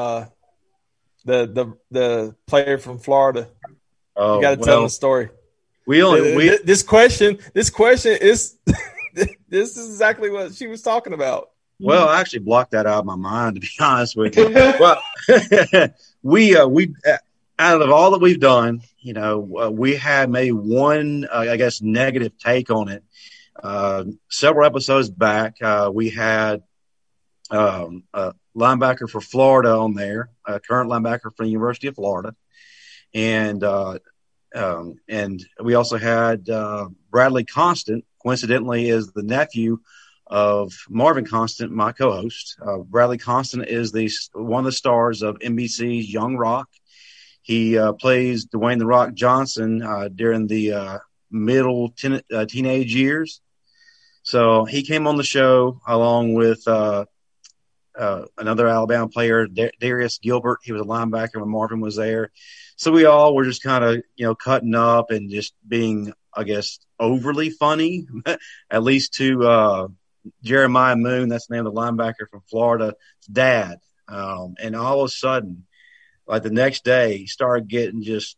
the player from Florida. Oh, you got to tell them the story. This question is this is exactly what she was talking about. Well, I actually blocked that out of my mind, to be honest with you. Well, we out of all that we've done, you know, we had maybe one, I guess, negative take on it. Several episodes back, we had a linebacker for Florida on there, a current linebacker from the University of Florida, and we also had Bradley Constant. Coincidentally, is the nephew of Marvin Constant, my co-host. Bradley Constant is one of the stars of NBC's Young Rock. He plays Dwayne "The Rock" Johnson during the middle teenage years. So he came on the show along with another Alabama player, Darius Gilbert. He was a linebacker when Marvin was there. So we all were just kind of, you know, cutting up and just being, I guess, overly funny, at least to Jeremiah Moon, that's the name of the linebacker from Florida's dad. And all of a sudden, like the next day, he started getting just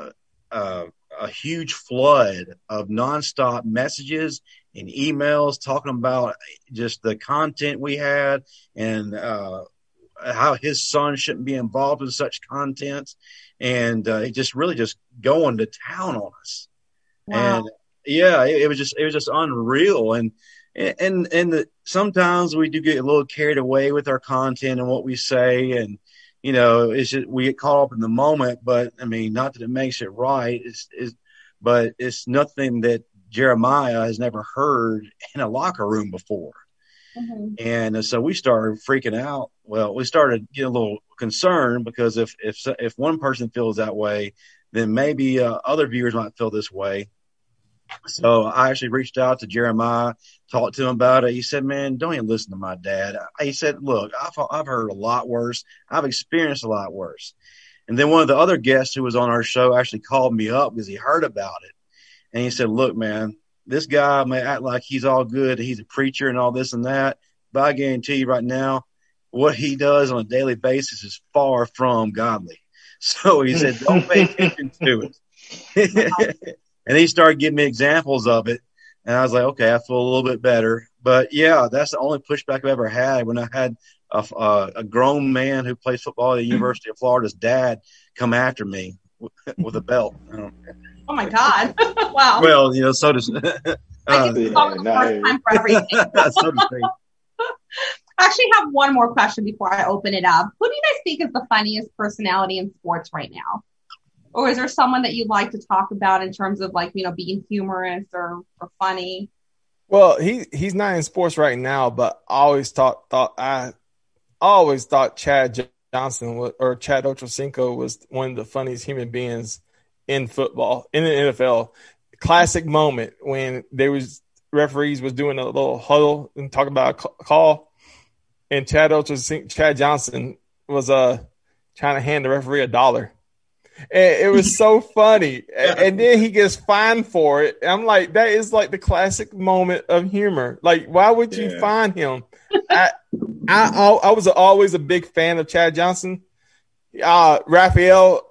a huge flood of nonstop messages and emails talking about just the content we had and how his son shouldn't be involved in such content. And he just really just going to town on us. Wow. And yeah, it was just unreal. And sometimes we do get a little carried away with our content and what we say. And, you know, it's just, we get caught up in the moment, but I mean, not that it makes it right. But it's nothing that Jeremiah has never heard in a locker room before. Mm-hmm. And so we started freaking out. Well, we started getting a little concerned because if one person feels that way, then maybe other viewers might feel this way. So I actually reached out to Jeremiah, talked to him about it. He said, man, don't even listen to my dad. He said, look, I've heard a lot worse. I've experienced a lot worse. And then one of the other guests who was on our show actually called me up because he heard about it. And he said, look, man, this guy may act like he's all good. He's a preacher and all this and that. But I guarantee you right now, what he does on a daily basis is far from godly. So he said, don't pay attention to it. And he started giving me examples of it. And I was like, okay, I feel a little bit better. But yeah, that's the only pushback I've ever had when I had a grown man who plays football at the University of Florida's dad come after me with a belt. Oh my God. Wow. Well, you know, so does I actually have one more question before I open it up. Who do you guys think is the funniest personality in sports right now? Or is there someone that you'd like to talk about in terms of, like, you know, being humorous or funny? Well, he's not in sports right now, but I always thought Chad Johnson or Chad Ochocinco was one of the funniest human beings in football, in the NFL. Classic moment when referees was doing a little huddle and talking about a call, and Chad Johnson was trying to hand the referee $1. And it was so funny. And then he gets fined for it. And I'm like, that is like the classic moment of humor. Like, why would you fine him? I was always a big fan of Chad Johnson. Raphael,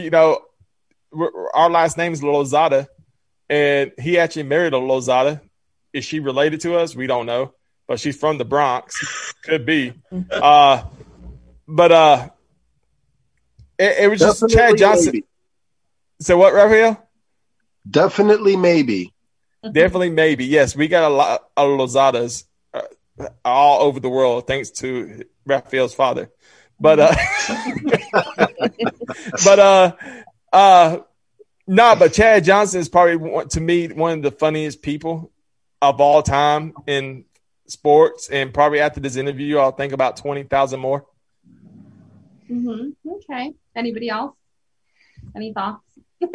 our last name is Lozada, and he actually married a Lozada. Is she related to us? We don't know, but she's from the Bronx. Could be. But it was just Definitely Chad Johnson. maybe. So what, Raphael? Definitely maybe. Definitely maybe. Yes, we got a lot of Lozadas all over the world, thanks to Raphael's father. But but Chad Johnson is probably, to me, one of the funniest people of all time in sports. And probably after this interview, I'll think about 20,000 more. Mm-hmm. Okay. Anybody else? Any thoughts?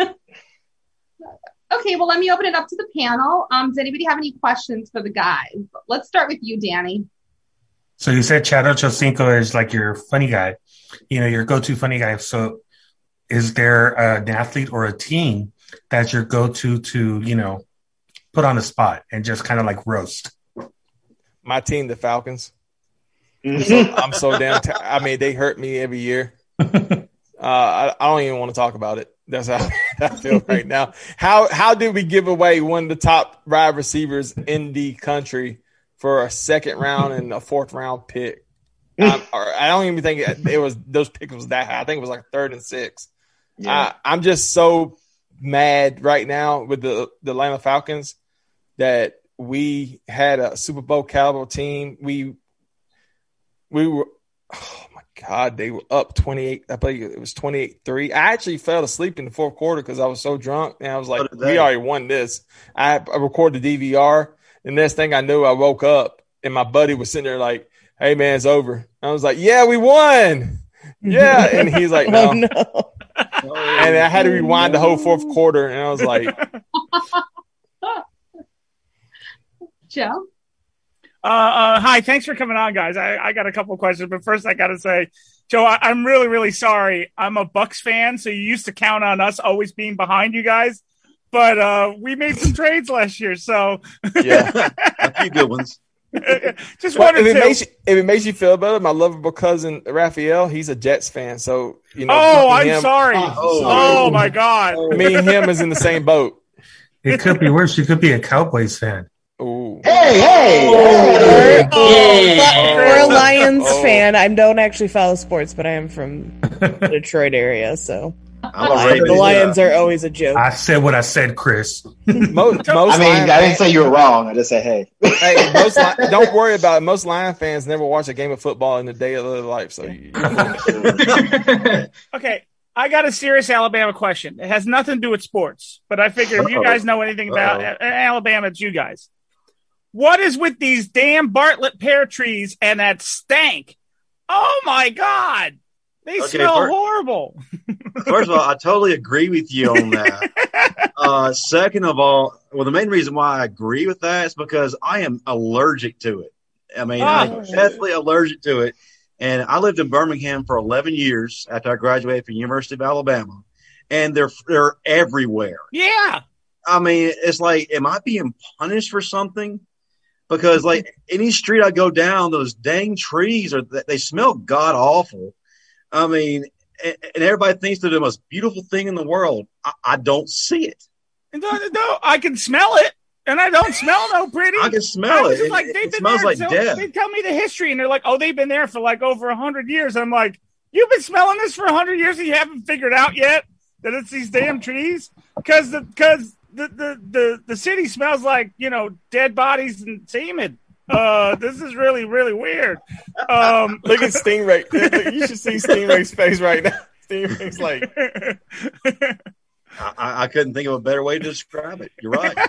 Okay, well, let me open it up to the panel. Does anybody have any questions for the guys? Let's start with you, Danny. So you said Chad Ochocinco is like your funny guy, your go-to funny guy. So is there an athlete or a team that's your go-to to, put on the spot and just kind of like roast? My team, the Falcons. I'm so damn. They hurt me every year. I don't even want to talk about it. That's how I feel right now. How did we give away one of the top wide receivers in the country for a second round and a fourth round pick? I don't even think it was those picks was that high. I think it was like 3rd and 6. Yeah. I'm just so mad right now with the Atlanta Falcons that we had a Super Bowl caliber team. We were, oh my God, they were up 28. I believe it was 28-3. I actually fell asleep in the fourth quarter because I was so drunk, and I was like, we already won this. I recorded the DVR, and next thing I knew, I woke up, and my buddy was sitting there like, hey, man, it's over. I was like, yeah, we won. Yeah. And he's like, no. Oh, no. And I had to rewind the whole fourth quarter, and I was like, Joe? Hi, thanks for coming on, guys. I got a couple of questions, but first I got to say, Joe, I'm really, really sorry. I'm a Bucks fan, so you used to count on us always being behind you guys, but we made some trades last year, so yeah, a few good ones. Just wanted if it makes you feel better, my lovable cousin Raphael, he's a Jets fan, so I'm sorry. Oh my God, me and him is in the same boat. It could be worse. You could be a Cowboys fan. Ooh. Hey! We're a Lions fan. I don't actually follow sports, but I am from the Detroit area, so the Lions are always a joke. I said what I said, Chris. I didn't say you were wrong. I just said, hey. Don't worry about it. Most Lion fans never watch a game of football in a day of their life. So, okay. I got a serious Alabama question. It has nothing to do with sports, but I figure if you guys know anything about Alabama, it's you guys. What is with these damn Bartlett pear trees and that stank? Oh, my God. They smell horrible. First of all, I totally agree with you on that. Second of all, the main reason why I agree with that is because I am allergic to it. I'm definitely allergic to it. And I lived in Birmingham for 11 years after I graduated from the University of Alabama. And they're everywhere. Yeah. It's like, am I being punished for something? Because like any street I go down, those dang trees they smell god awful. And everybody thinks they're the most beautiful thing in the world. I don't see it. No, I can smell it, and I don't smell no pretty. I can smell it. Like, it smells like death. They tell me the history, and they're like, "Oh, they've been there for like over 100 years." I'm like, "You've been smelling this for 100 years, and you haven't figured out yet that it's these damn trees?" Because the city smells like dead bodies and semen. This is really, really weird. Look at Stingray. You should see Stingray's face right now. Stingray's like, I couldn't think of a better way to describe it. You're right.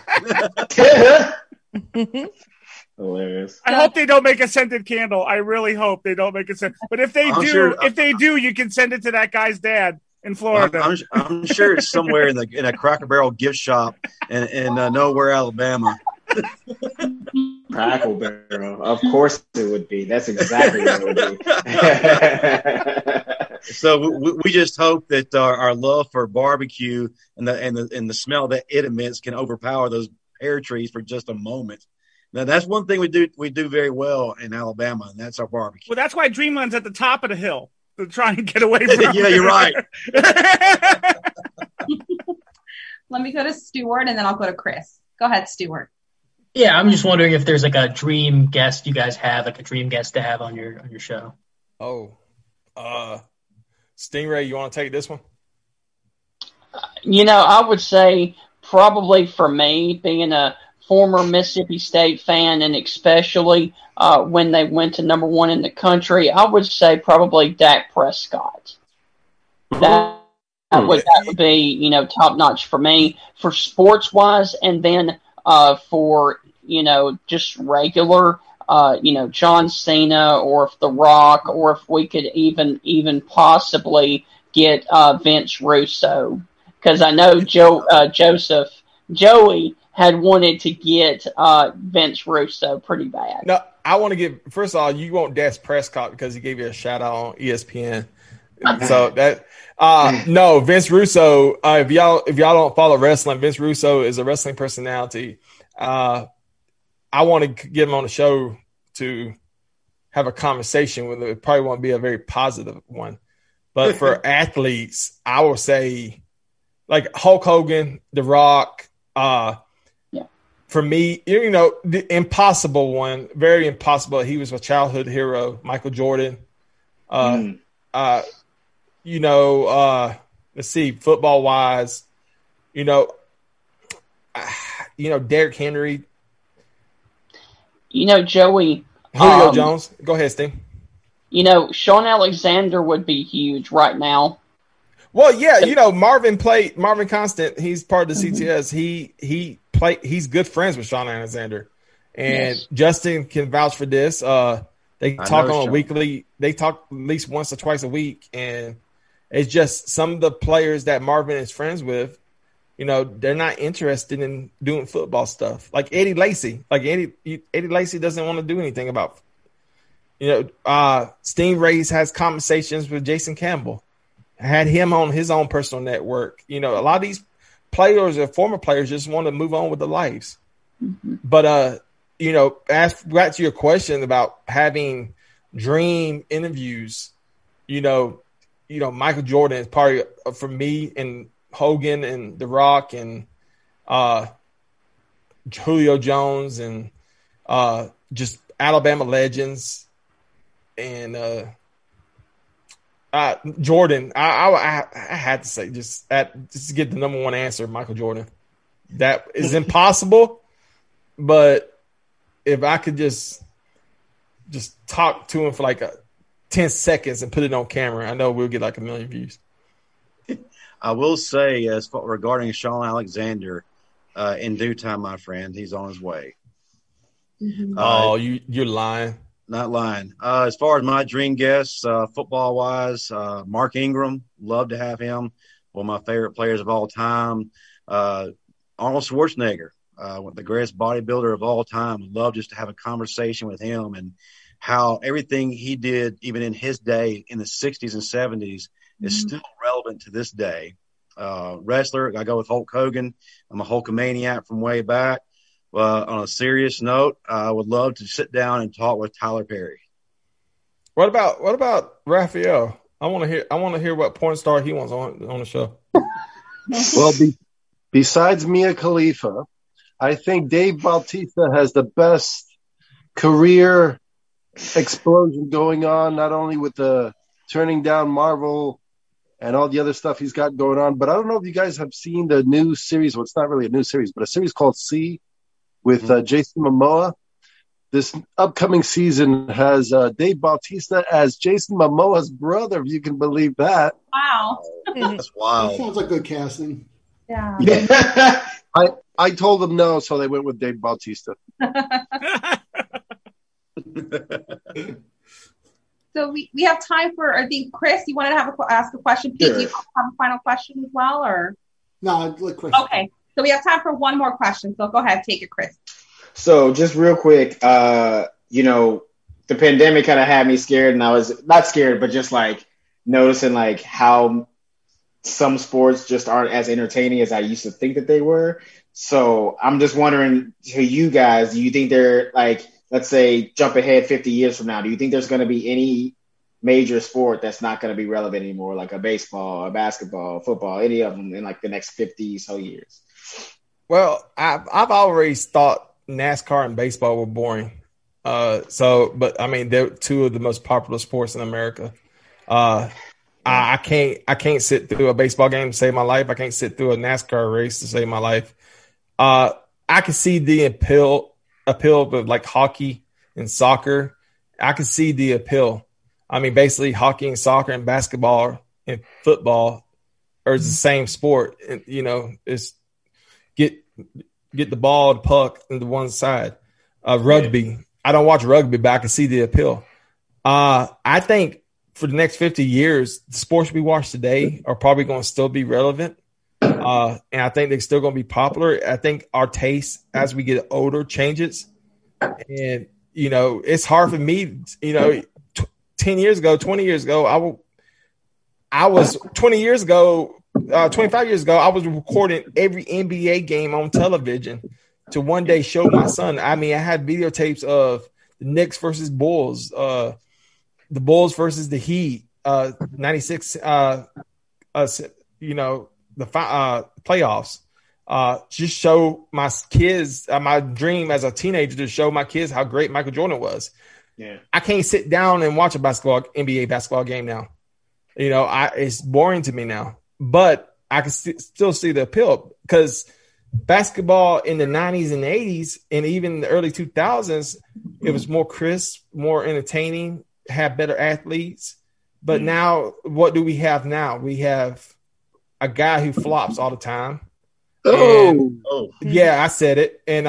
Hilarious. I hope they don't make a scented candle. I really hope they don't make a scented. But if they do, you can send it to that guy's dad in Florida. I'm sure it's somewhere in a Cracker Barrel gift shop in nowhere, Alabama. Cracker Barrel. Of course it would be. That's exactly what it would be. So we just hope that our love for barbecue and the smell that it emits can overpower those pear trees for just a moment. Now that's one thing we do very well in Alabama, and that's our barbecue. Well, that's why Dreamland's at the top of the hill to try and get away from. Yeah, you're right. Let me go to Stuart, and then I'll go to Chris. Go ahead, Stuart. Yeah, I'm just wondering if there's like a dream guest you guys have, like a dream guest to have on your show. Oh, Stingray, you want to take this one? I would say probably for me, being a former Mississippi State fan, and especially when they went to number one in the country, I would say probably Dak Prescott. That would be, top notch for me for sports wise, and then for just regular, John Cena, or if The Rock, or if we could even possibly get Vince Russo, because I know Joey had wanted to get Vince Russo pretty bad. No, I want to give, first of all, you want Dak Prescott because he gave you a shout out on ESPN. So that no, Vince Russo, if y'all don't follow wrestling, Vince Russo is a wrestling personality. I want to get him on the show to have a conversation with him. It probably won't be a very positive one. But for athletes, I would say like Hulk Hogan, The Rock, for me, the impossible one, very impossible. He was a childhood hero, Michael Jordan. Let's see, football wise, Derrick Henry. Joey. Julio Jones. Go ahead, Steve. Sean Alexander would be huge right now. Well, yeah, Marvin Constant. He's part of the CTS. He's good friends with Sean Alexander, and yes. Justin can vouch for this. They talk on a weekly. They talk at least once or twice a week, and it's just some of the players that Marvin is friends with. They're not interested in doing football stuff. Like Eddie Lacy. Eddie Lacy doesn't want to do anything about. Stingrays has conversations with Jason Campbell. Had him on his own personal network. A lot of these players or former players just want to move on with their lives. Mm-hmm. But back to your question about having dream interviews. Michael Jordan is probably for me, and Hogan and The Rock and Julio Jones and just Alabama legends and Jordan. I had to say just to get the number one answer, Michael Jordan. That is impossible, but if I could just talk to him for like 10 seconds and put it on camera, I know we'll get like 1 million views. I will say, regarding Sean Alexander, in due time, my friend, he's on his way. Mm-hmm. You're lying. Not lying. As far as my dream guests, football-wise, Mark Ingram, love to have him. One of my favorite players of all time. Arnold Schwarzenegger, the greatest bodybuilder of all time. I'd love just to have a conversation with him and how everything he did, even in his day in the 60s and 70s, is still relevant to this day. Wrestler, I go with Hulk Hogan. I'm a Hulkamaniac from way back. On a serious note, I would love to sit down and talk with Tyler Perry. What about Raphael? I want to hear what porn star he wants on the show. Well, besides Mia Khalifa, I think Dave Bautista has the best career explosion going on, not only with the turning down Marvel and all the other stuff he's got going on, but I don't know if you guys have seen the new series. Well, it's not really a new series, but a series called C with Jason Momoa. This upcoming season has Dave Bautista as Jason Momoa's brother, if you can believe that. Wow. That's wild. That sounds like good casting. Yeah. I told them no, so they went with Dave Bautista. So we have time for, I think, Chris, you wanted to ask a question. Pete, do you have a final question as well? Or no, question. Okay. So we have time for one more question. So go ahead, take it, Chris. So just real quick, the pandemic kind of had me scared, and I was not scared, but just like noticing like how some sports just aren't as entertaining as I used to think that they were. So I'm just wondering, to you guys, do you think they're like, let's say, jump ahead 50 years from now, do you think there's going to be any major sport that's not going to be relevant anymore, like a baseball, a basketball, football, any of them in like the next 50 so years? Well, I've always thought NASCAR and baseball were boring. But I mean, they're two of the most popular sports in America. I can't sit through a baseball game to save my life. I can't sit through a NASCAR race to save my life. I can see the appeal of like hockey and soccer. I can see the appeal. I mean, basically hockey and soccer and basketball and football are the same sport. And, you know, it's get the ball, the puck into one side. Rugby. I don't watch rugby, but I can see the appeal. I think for the next 50 years, the sports we watch today are probably going to still be relevant. And I think they're still going to be popular. I think our taste as we get older changes. And, you know, it's hard for me, you know, 10 years ago, 20 years ago, 25 years ago, I was recording every NBA game on television to one day show my son. I mean, I had videotapes of the Knicks versus Bulls, the Bulls versus the Heat, 96, you know, the playoffs. Just show my kids, my dream as a teenager to show my kids how great Michael Jordan was. Yeah, I can't sit down and watch a NBA basketball game now. You know, it's boring to me now. But I can still see the appeal because basketball in the 90s and 80s and even the early 2000s, it was more crisp, more entertaining, had better athletes. But now, what do we have now? We have a guy who flops all the time. Yeah, I said it. And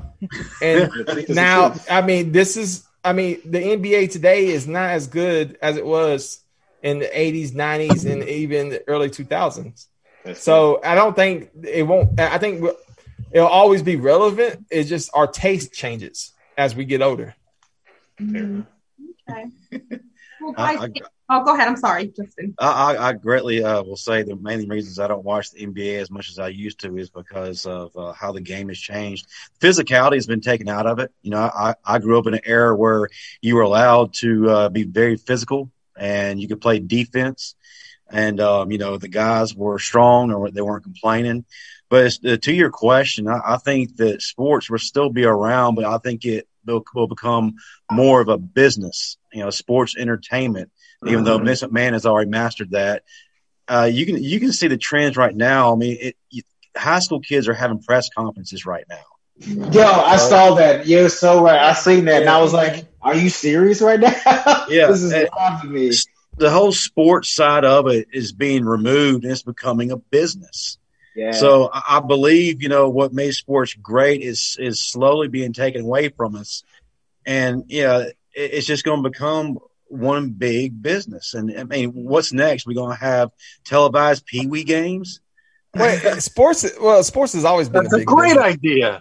now, I mean, the NBA today is not as good as it was in the 80s, 90s, and even the early 2000s. So I don't think it won't. I think it'll always be relevant. It's just our taste changes as we get older. Okay. Well, go ahead. I'm sorry, Justin. I greatly will say the main reasons I don't watch the NBA as much as I used to is because of how the game has changed. Physicality has been taken out of it. You know, I grew up in an era where you were allowed to be very physical and you could play defense. And, you know, the guys were strong or they weren't complaining. But to your question, I think that sports will still be around, but I think it will become more of a business, you know, sports entertainment, even though Vince McMahon has already mastered that. You can see the trends right now. I mean, high school kids are having press conferences right now. Yo, I saw that. You're so right. I seen that, and I was like, "Are you serious right now?" Yeah, this is wild to me. The whole sports side of it is being removed, and it's becoming a business. Yeah. So I believe, you know, what made sports great is slowly being taken away from us, and it's just going to become one big business. And I mean, what's next? We're going to have televised Pee Wee games. Wait, sports has always been a great business. idea.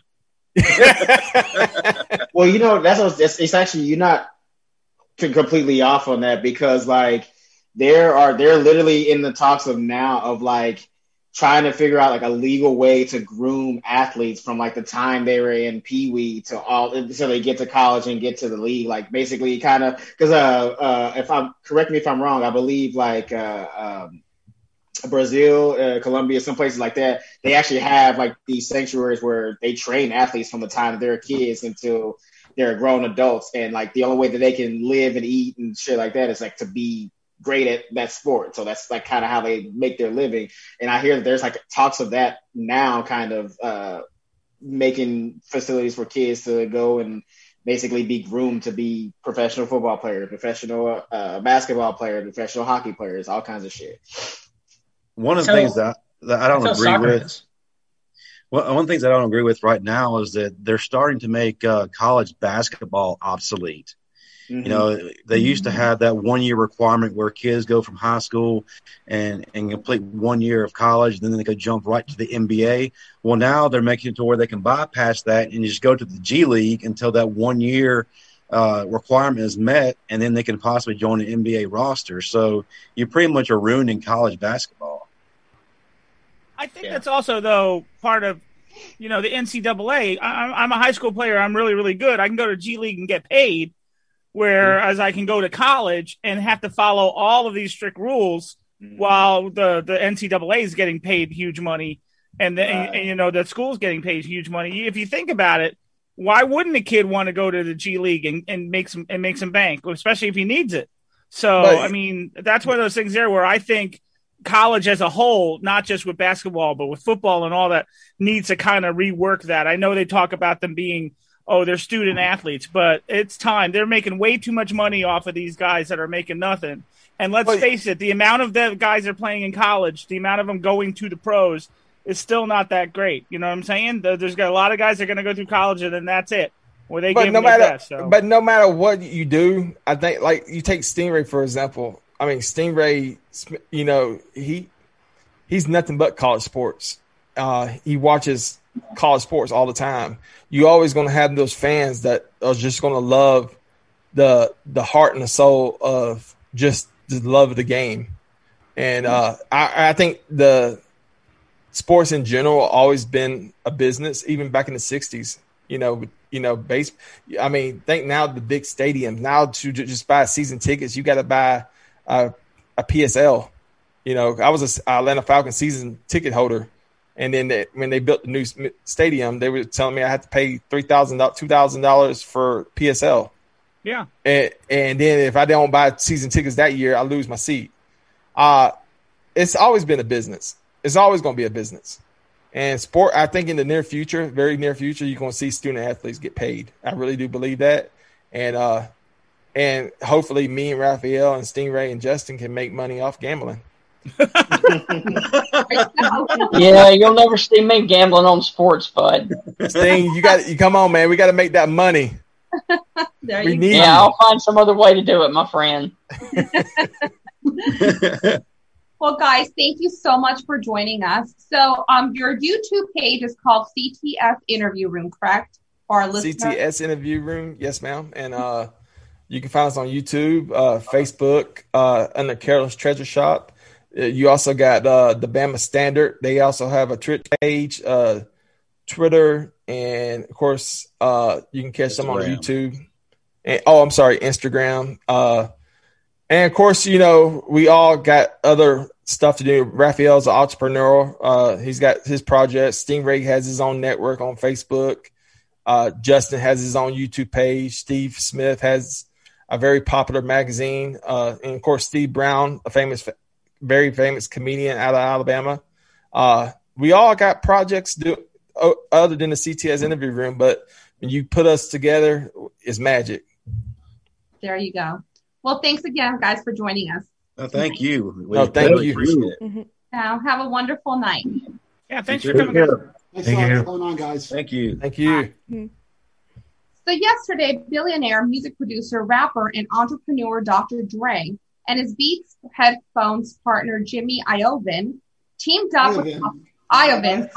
Well, you know, it's actually, you're not completely off on that, because like they're literally in the talks of now of like trying to figure out like a legal way to groom athletes from like the time they were in Pee Wee to so they get to college and get to the league. Like basically kind of, because correct me if I'm wrong, I believe like Brazil, Colombia, some places like that, they actually have like these sanctuaries where they train athletes from the time that they're kids until they're grown adults. And like the only way that they can live and eat and shit like that is like to be great at that sport. So that's like kind of how they make their living. And I hear that there's like talks of that now, kind of making facilities for kids to go and basically be groomed to be professional football players, professional basketball players, professional hockey players, all kinds of shit. One of the things that I don't agree with. Well, one of the things I don't agree with right now is that they're starting to make college basketball obsolete. Mm-hmm. You know, they used to have that 1 year requirement where kids go from high school and complete 1 year of college, then they could jump right to the NBA. Well, now they're making it to where they can bypass that and just go to the G League until that 1 year requirement is met, and then they can possibly join the NBA roster. So you pretty much are ruining college basketball. I think that's also, though, part of, the NCAA. I'm a high school player. I'm really, really good. I can go to G League and get paid, whereas I can go to college and have to follow all of these strict rules while the NCAA is getting paid huge money and the school's getting paid huge money. If you think about it, why wouldn't a kid want to go to the G League and make some bank, especially if he needs it? So, that's one of those things there where I think college as a whole, not just with basketball, but with football and all that, needs to kind of rework that. I know they talk about them being, they're student athletes, but it's time. They're making way too much money off of these guys that are making nothing. And let's face it, the amount of the guys they're playing in college, the amount of them going to the pros is still not that great. You know what I'm saying? There's got a lot of guys that are going to go through college and then that's it. Where they give them their best. So. But no matter what you do, I think, like you take Stingray, for example. I mean, Stingray, he's nothing but college sports. He watches college sports all the time. You're always going to have those fans that are just going to love the heart and the soul of just the love of the game. And I think the sports in general always been a business, even back in the 60s. Base. I mean, think now the big stadiums. Now to just buy season tickets, you got to buy a PSL. I was a Atlanta Falcons season ticket holder, and then when they built the new stadium, they were telling me I had to pay $2,000 for PSL. Yeah, and then if I don't buy season tickets that year, I lose my seat. It's always been a business. It's always going to be a business. And sport, I think in the near future, very near future, you're going to see student athletes get paid. I really do believe that. And hopefully me and Raphael and Stingray and Justin can make money off gambling. Yeah, you'll never see me gambling on sports, bud. Sting, you come on, man. We got to make that money. I'll find some other way to do it, my friend. Well, guys, thank you so much for joining us. So your YouTube page is called CTS Interview Room, correct? For our listeners? CTS Interview Room, yes, ma'am. And you can find us on YouTube, Facebook, under Carol's Treasure Shop. You also got the Bama Standard. They also have a Twitch page, Twitter, and, of course, you can catch them on YouTube. And, Instagram. And, of course, we all got other stuff to do. Raphael's an entrepreneur. He's got his project. Stingray has his own network on Facebook. Justin has his own YouTube page. Steve Smith has a very popular magazine. And, of course, Steve Brown, a very famous comedian out of Alabama. We all got projects other than the CTS Interview Room, but when you put us together, it's magic. There you go. Well, thanks again, guys, for joining us. Thank you. Thank you. Appreciate it. Mm-hmm. Now, have a wonderful night. Yeah, thanks for coming. Thanks for going on, guys. Thank you. Thank you. So yesterday, billionaire music producer, rapper, and entrepreneur Dr. Dre and his Beats headphones partner Jimmy Iovine teamed up with Iovine.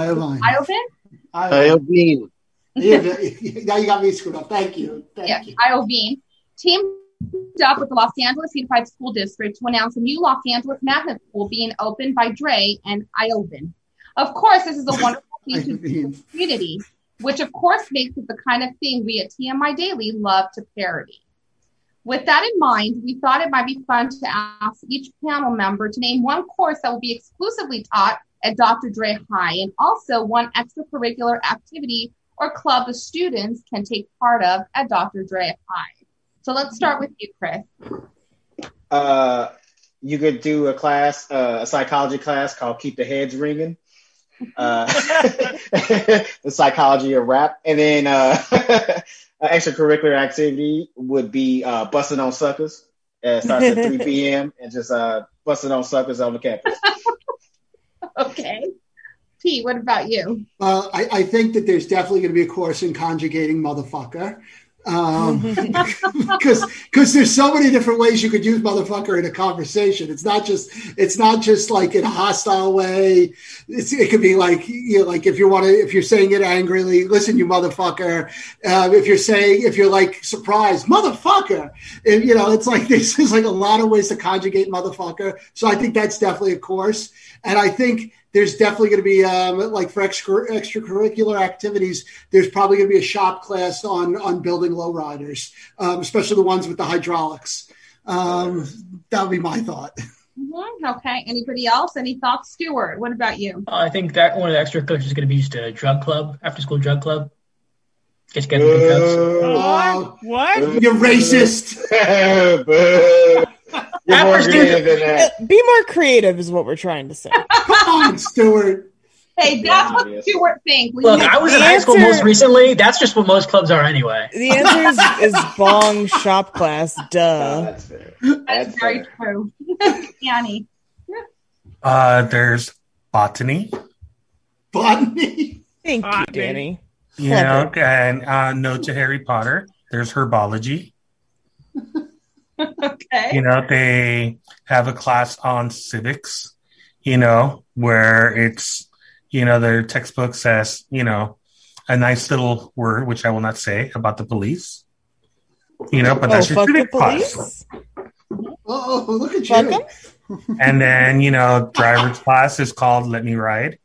Now you got me screwed up. Thank you. Iovine teamed up with the Los Angeles Unified School District to announce a new Los Angeles magnet school being opened by Dre and Iovine. Of course, this is a wonderful thing to do in the community, which of course makes it the kind of thing we at TMI Daily love to parody. With that in mind, we thought it might be fun to ask each panel member to name one course that will be exclusively taught at Dr. Dre High, and also one extracurricular activity or club the students can take part of at Dr. Dre High. So let's start with you, Chris. You could do a class, a psychology class called Keep the Heads Ringing. The psychology of rap. And then an extracurricular activity would be busting on suckers. It starts at 3 p.m. and just busting on suckers on the campus. Okay. Pete, what about you? I think that there's definitely going to be a course in conjugating motherfucker. Because there's so many different ways you could use motherfucker in a conversation. It's not just like in a hostile way. It could be like, like if you're saying it angrily, listen, you motherfucker. If you're like surprised, motherfucker. And, it's like this is like a lot of ways to conjugate motherfucker. So I think that's definitely a course, and I think there's definitely going to be, like for extracurricular activities, there's probably going to be a shop class on building lowriders, especially the ones with the hydraulics. That would be my thought. Mm-hmm. Okay. Anybody else? Any thoughts, Stuart? What about you? I think that one of the extracurriculars is going to be just a drug club, after-school drug club. Get together with drugs. What? You're racist. You're more creative than that. Be more creative is what we're trying to say. Come on, Stuart. Hey, that's what Stuart thinks. Look, I was in high school most recently. That's just what most clubs are anyway. The answer is bong shop class. Duh. That's fair. That's very true. Yanni. There's botany. Botany? Thank you, Danny. And note to Harry Potter, there's herbology. Okay. They have a class on civics, where it's, their textbook says, a nice little word, which I will not say, about the police. But that's your civic class. Oh, look at you. And then, driver's class is called Let Me Ride.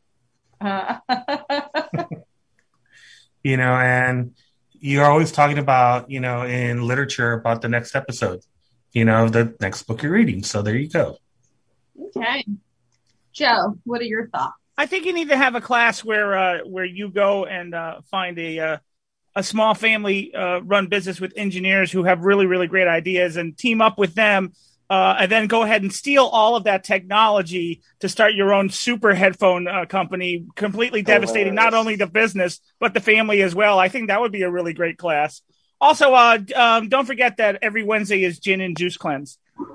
And you're always talking about, in literature about the next episode, the next book you're reading. So there you go. Okay. Joe, what are your thoughts? I think you need to have a class where you go and find a small family run business with engineers who have really, really great ideas and team up with them. And then go ahead and steal all of that technology to start your own super headphone company, completely devastating not only the business, but the family as well. I think that would be a really great class. Also, don't forget that every Wednesday is Gin and Juice Cleanse.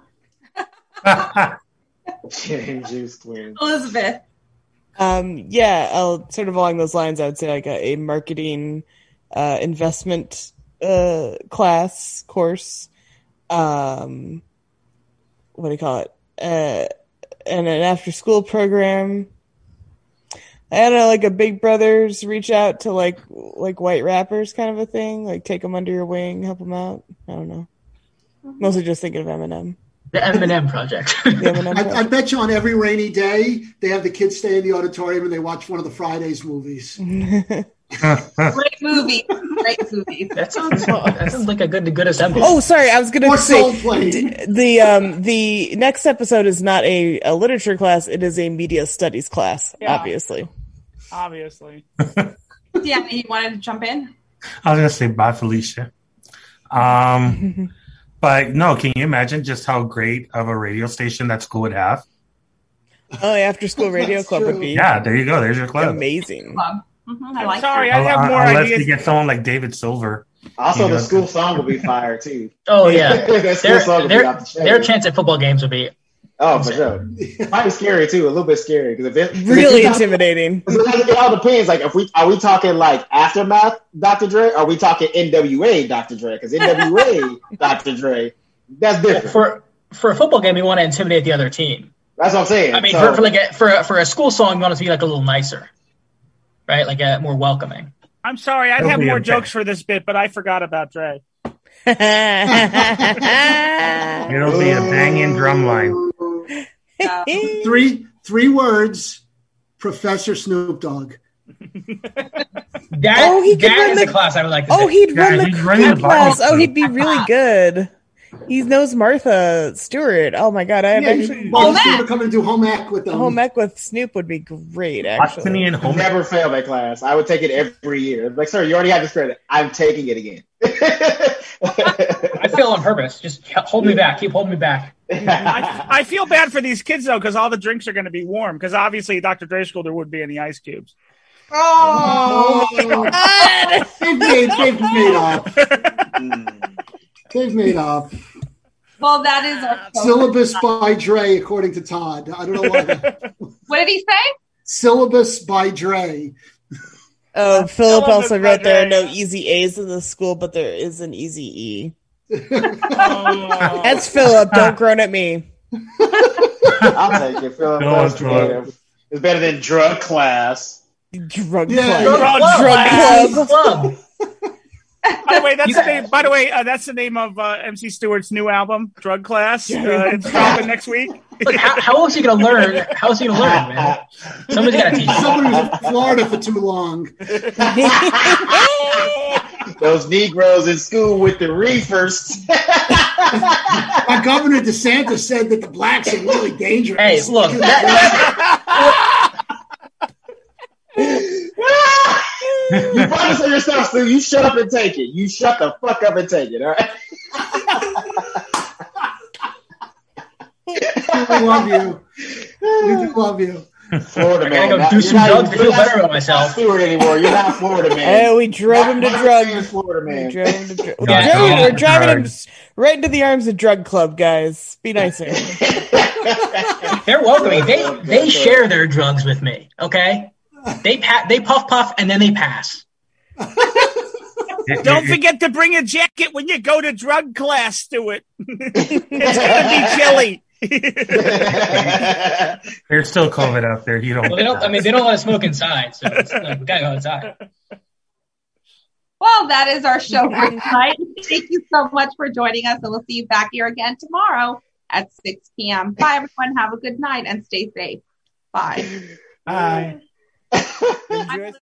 Gin and Juice Cleanse. Elizabeth. I'll sort of along those lines, I would say like a marketing investment course. What do you call it? And an after school program. I don't know, like a Big Brothers reach out to like white rappers kind of a thing, like take them under your wing, help them out. I don't know. Mostly just thinking of Eminem. The Eminem Project. I bet you on every rainy day they have the kids stay in the auditorium and they watch one of the Fridays movies. Great movie. That sounds like a good assembly. Oh, sorry, I was going to say the next episode is not a literature class; it is a media studies class. Yeah. Obviously. Yeah, you wanted to jump in? I was going to say bye, Felicia. But no, can you imagine just how great of a radio station that school would have? Oh, after school radio club would be. Yeah, there you go. There's your club. Amazing. Mm-hmm, I have more unless ideas. You get someone like David Silver. Also, the school song will be fire too. Oh yeah, their chance at football games will be. Oh, for sure. Might be scary too, a little bit scary because really intimidating. It all depends. Like, are we talking like Aftermath, Dr. Dre? Or are we talking NWA, Dr. Dre? Because NWA, Dr. Dre, that's different. For a football game, you want to intimidate the other team. That's what I'm saying. I mean, so, for a school song, you want it to be like a little nicer, right? Like more welcoming. I'm sorry, I'd have more jokes for this bit, but I forgot about Dre. It'll be a banging drum line. Three words: Professor Snoop Dogg. That is a class I would like to take. He'd run the class. Oh, he'd be really good. He knows Martha Stewart. Oh my God, to come and do home ec with them. Home ec with Snoop would be great. Actually, never fail that class. I would take it every year. Like, sir, you already have this credit. I'm taking it again. I feel on purpose. Just hold me back. Keep holding me back. I feel bad for these kids though, because all the drinks are going to be warm. Because obviously, Dr. Dre school there would be any ice cubes. Oh, they've made up. They've made up. Well, that is our syllabus by Dre, according to Todd. I don't know why. What did he say? Syllabus by Dre. Oh, Philip Philip also is wrote there are no Monday. easy A's in the school, but there is an easy E. Oh. That's Philip. Don't groan at me. I'll take it. Philip Investigator. It's better than drug class. Drug Yeah. club. Drug club. By the way, that's the name of MC Stewart's new album, Drug Class. It's dropping next week. Look, how else are you going to learn? How else are you going to learn, man? Somebody's got to teach you. Somebody was in Florida for too long. Those Negroes in school with the reefers. My Governor DeSantis said that the blacks are really dangerous. Hey, look. You promise on yourself, Stu. You shut up and take it. You shut the fuck up and take it, all right? We love you. We do love you. Florida man. I gotta go do some drugs to feel better about myself. Stewart anymore. You're not Florida man. Hey, we drove him to drugs. Florida man. We're driving him right into the arms of Drug Club, guys. Be nicer. They're welcoming. They share their drugs with me. Okay, they puff and then they pass. Don't forget to bring a jacket when you go to drug class, Stuart. It's gonna be chilly. There's still COVID out there. You don't. Well, they don't let us smoke inside, so it's like, we gotta go outside. Well, that is our show for tonight. Thank you so much for joining us, and we'll see you back here again tomorrow at 6 p.m. Bye, everyone. Have a good night and stay safe. Bye. Bye. Enjoy.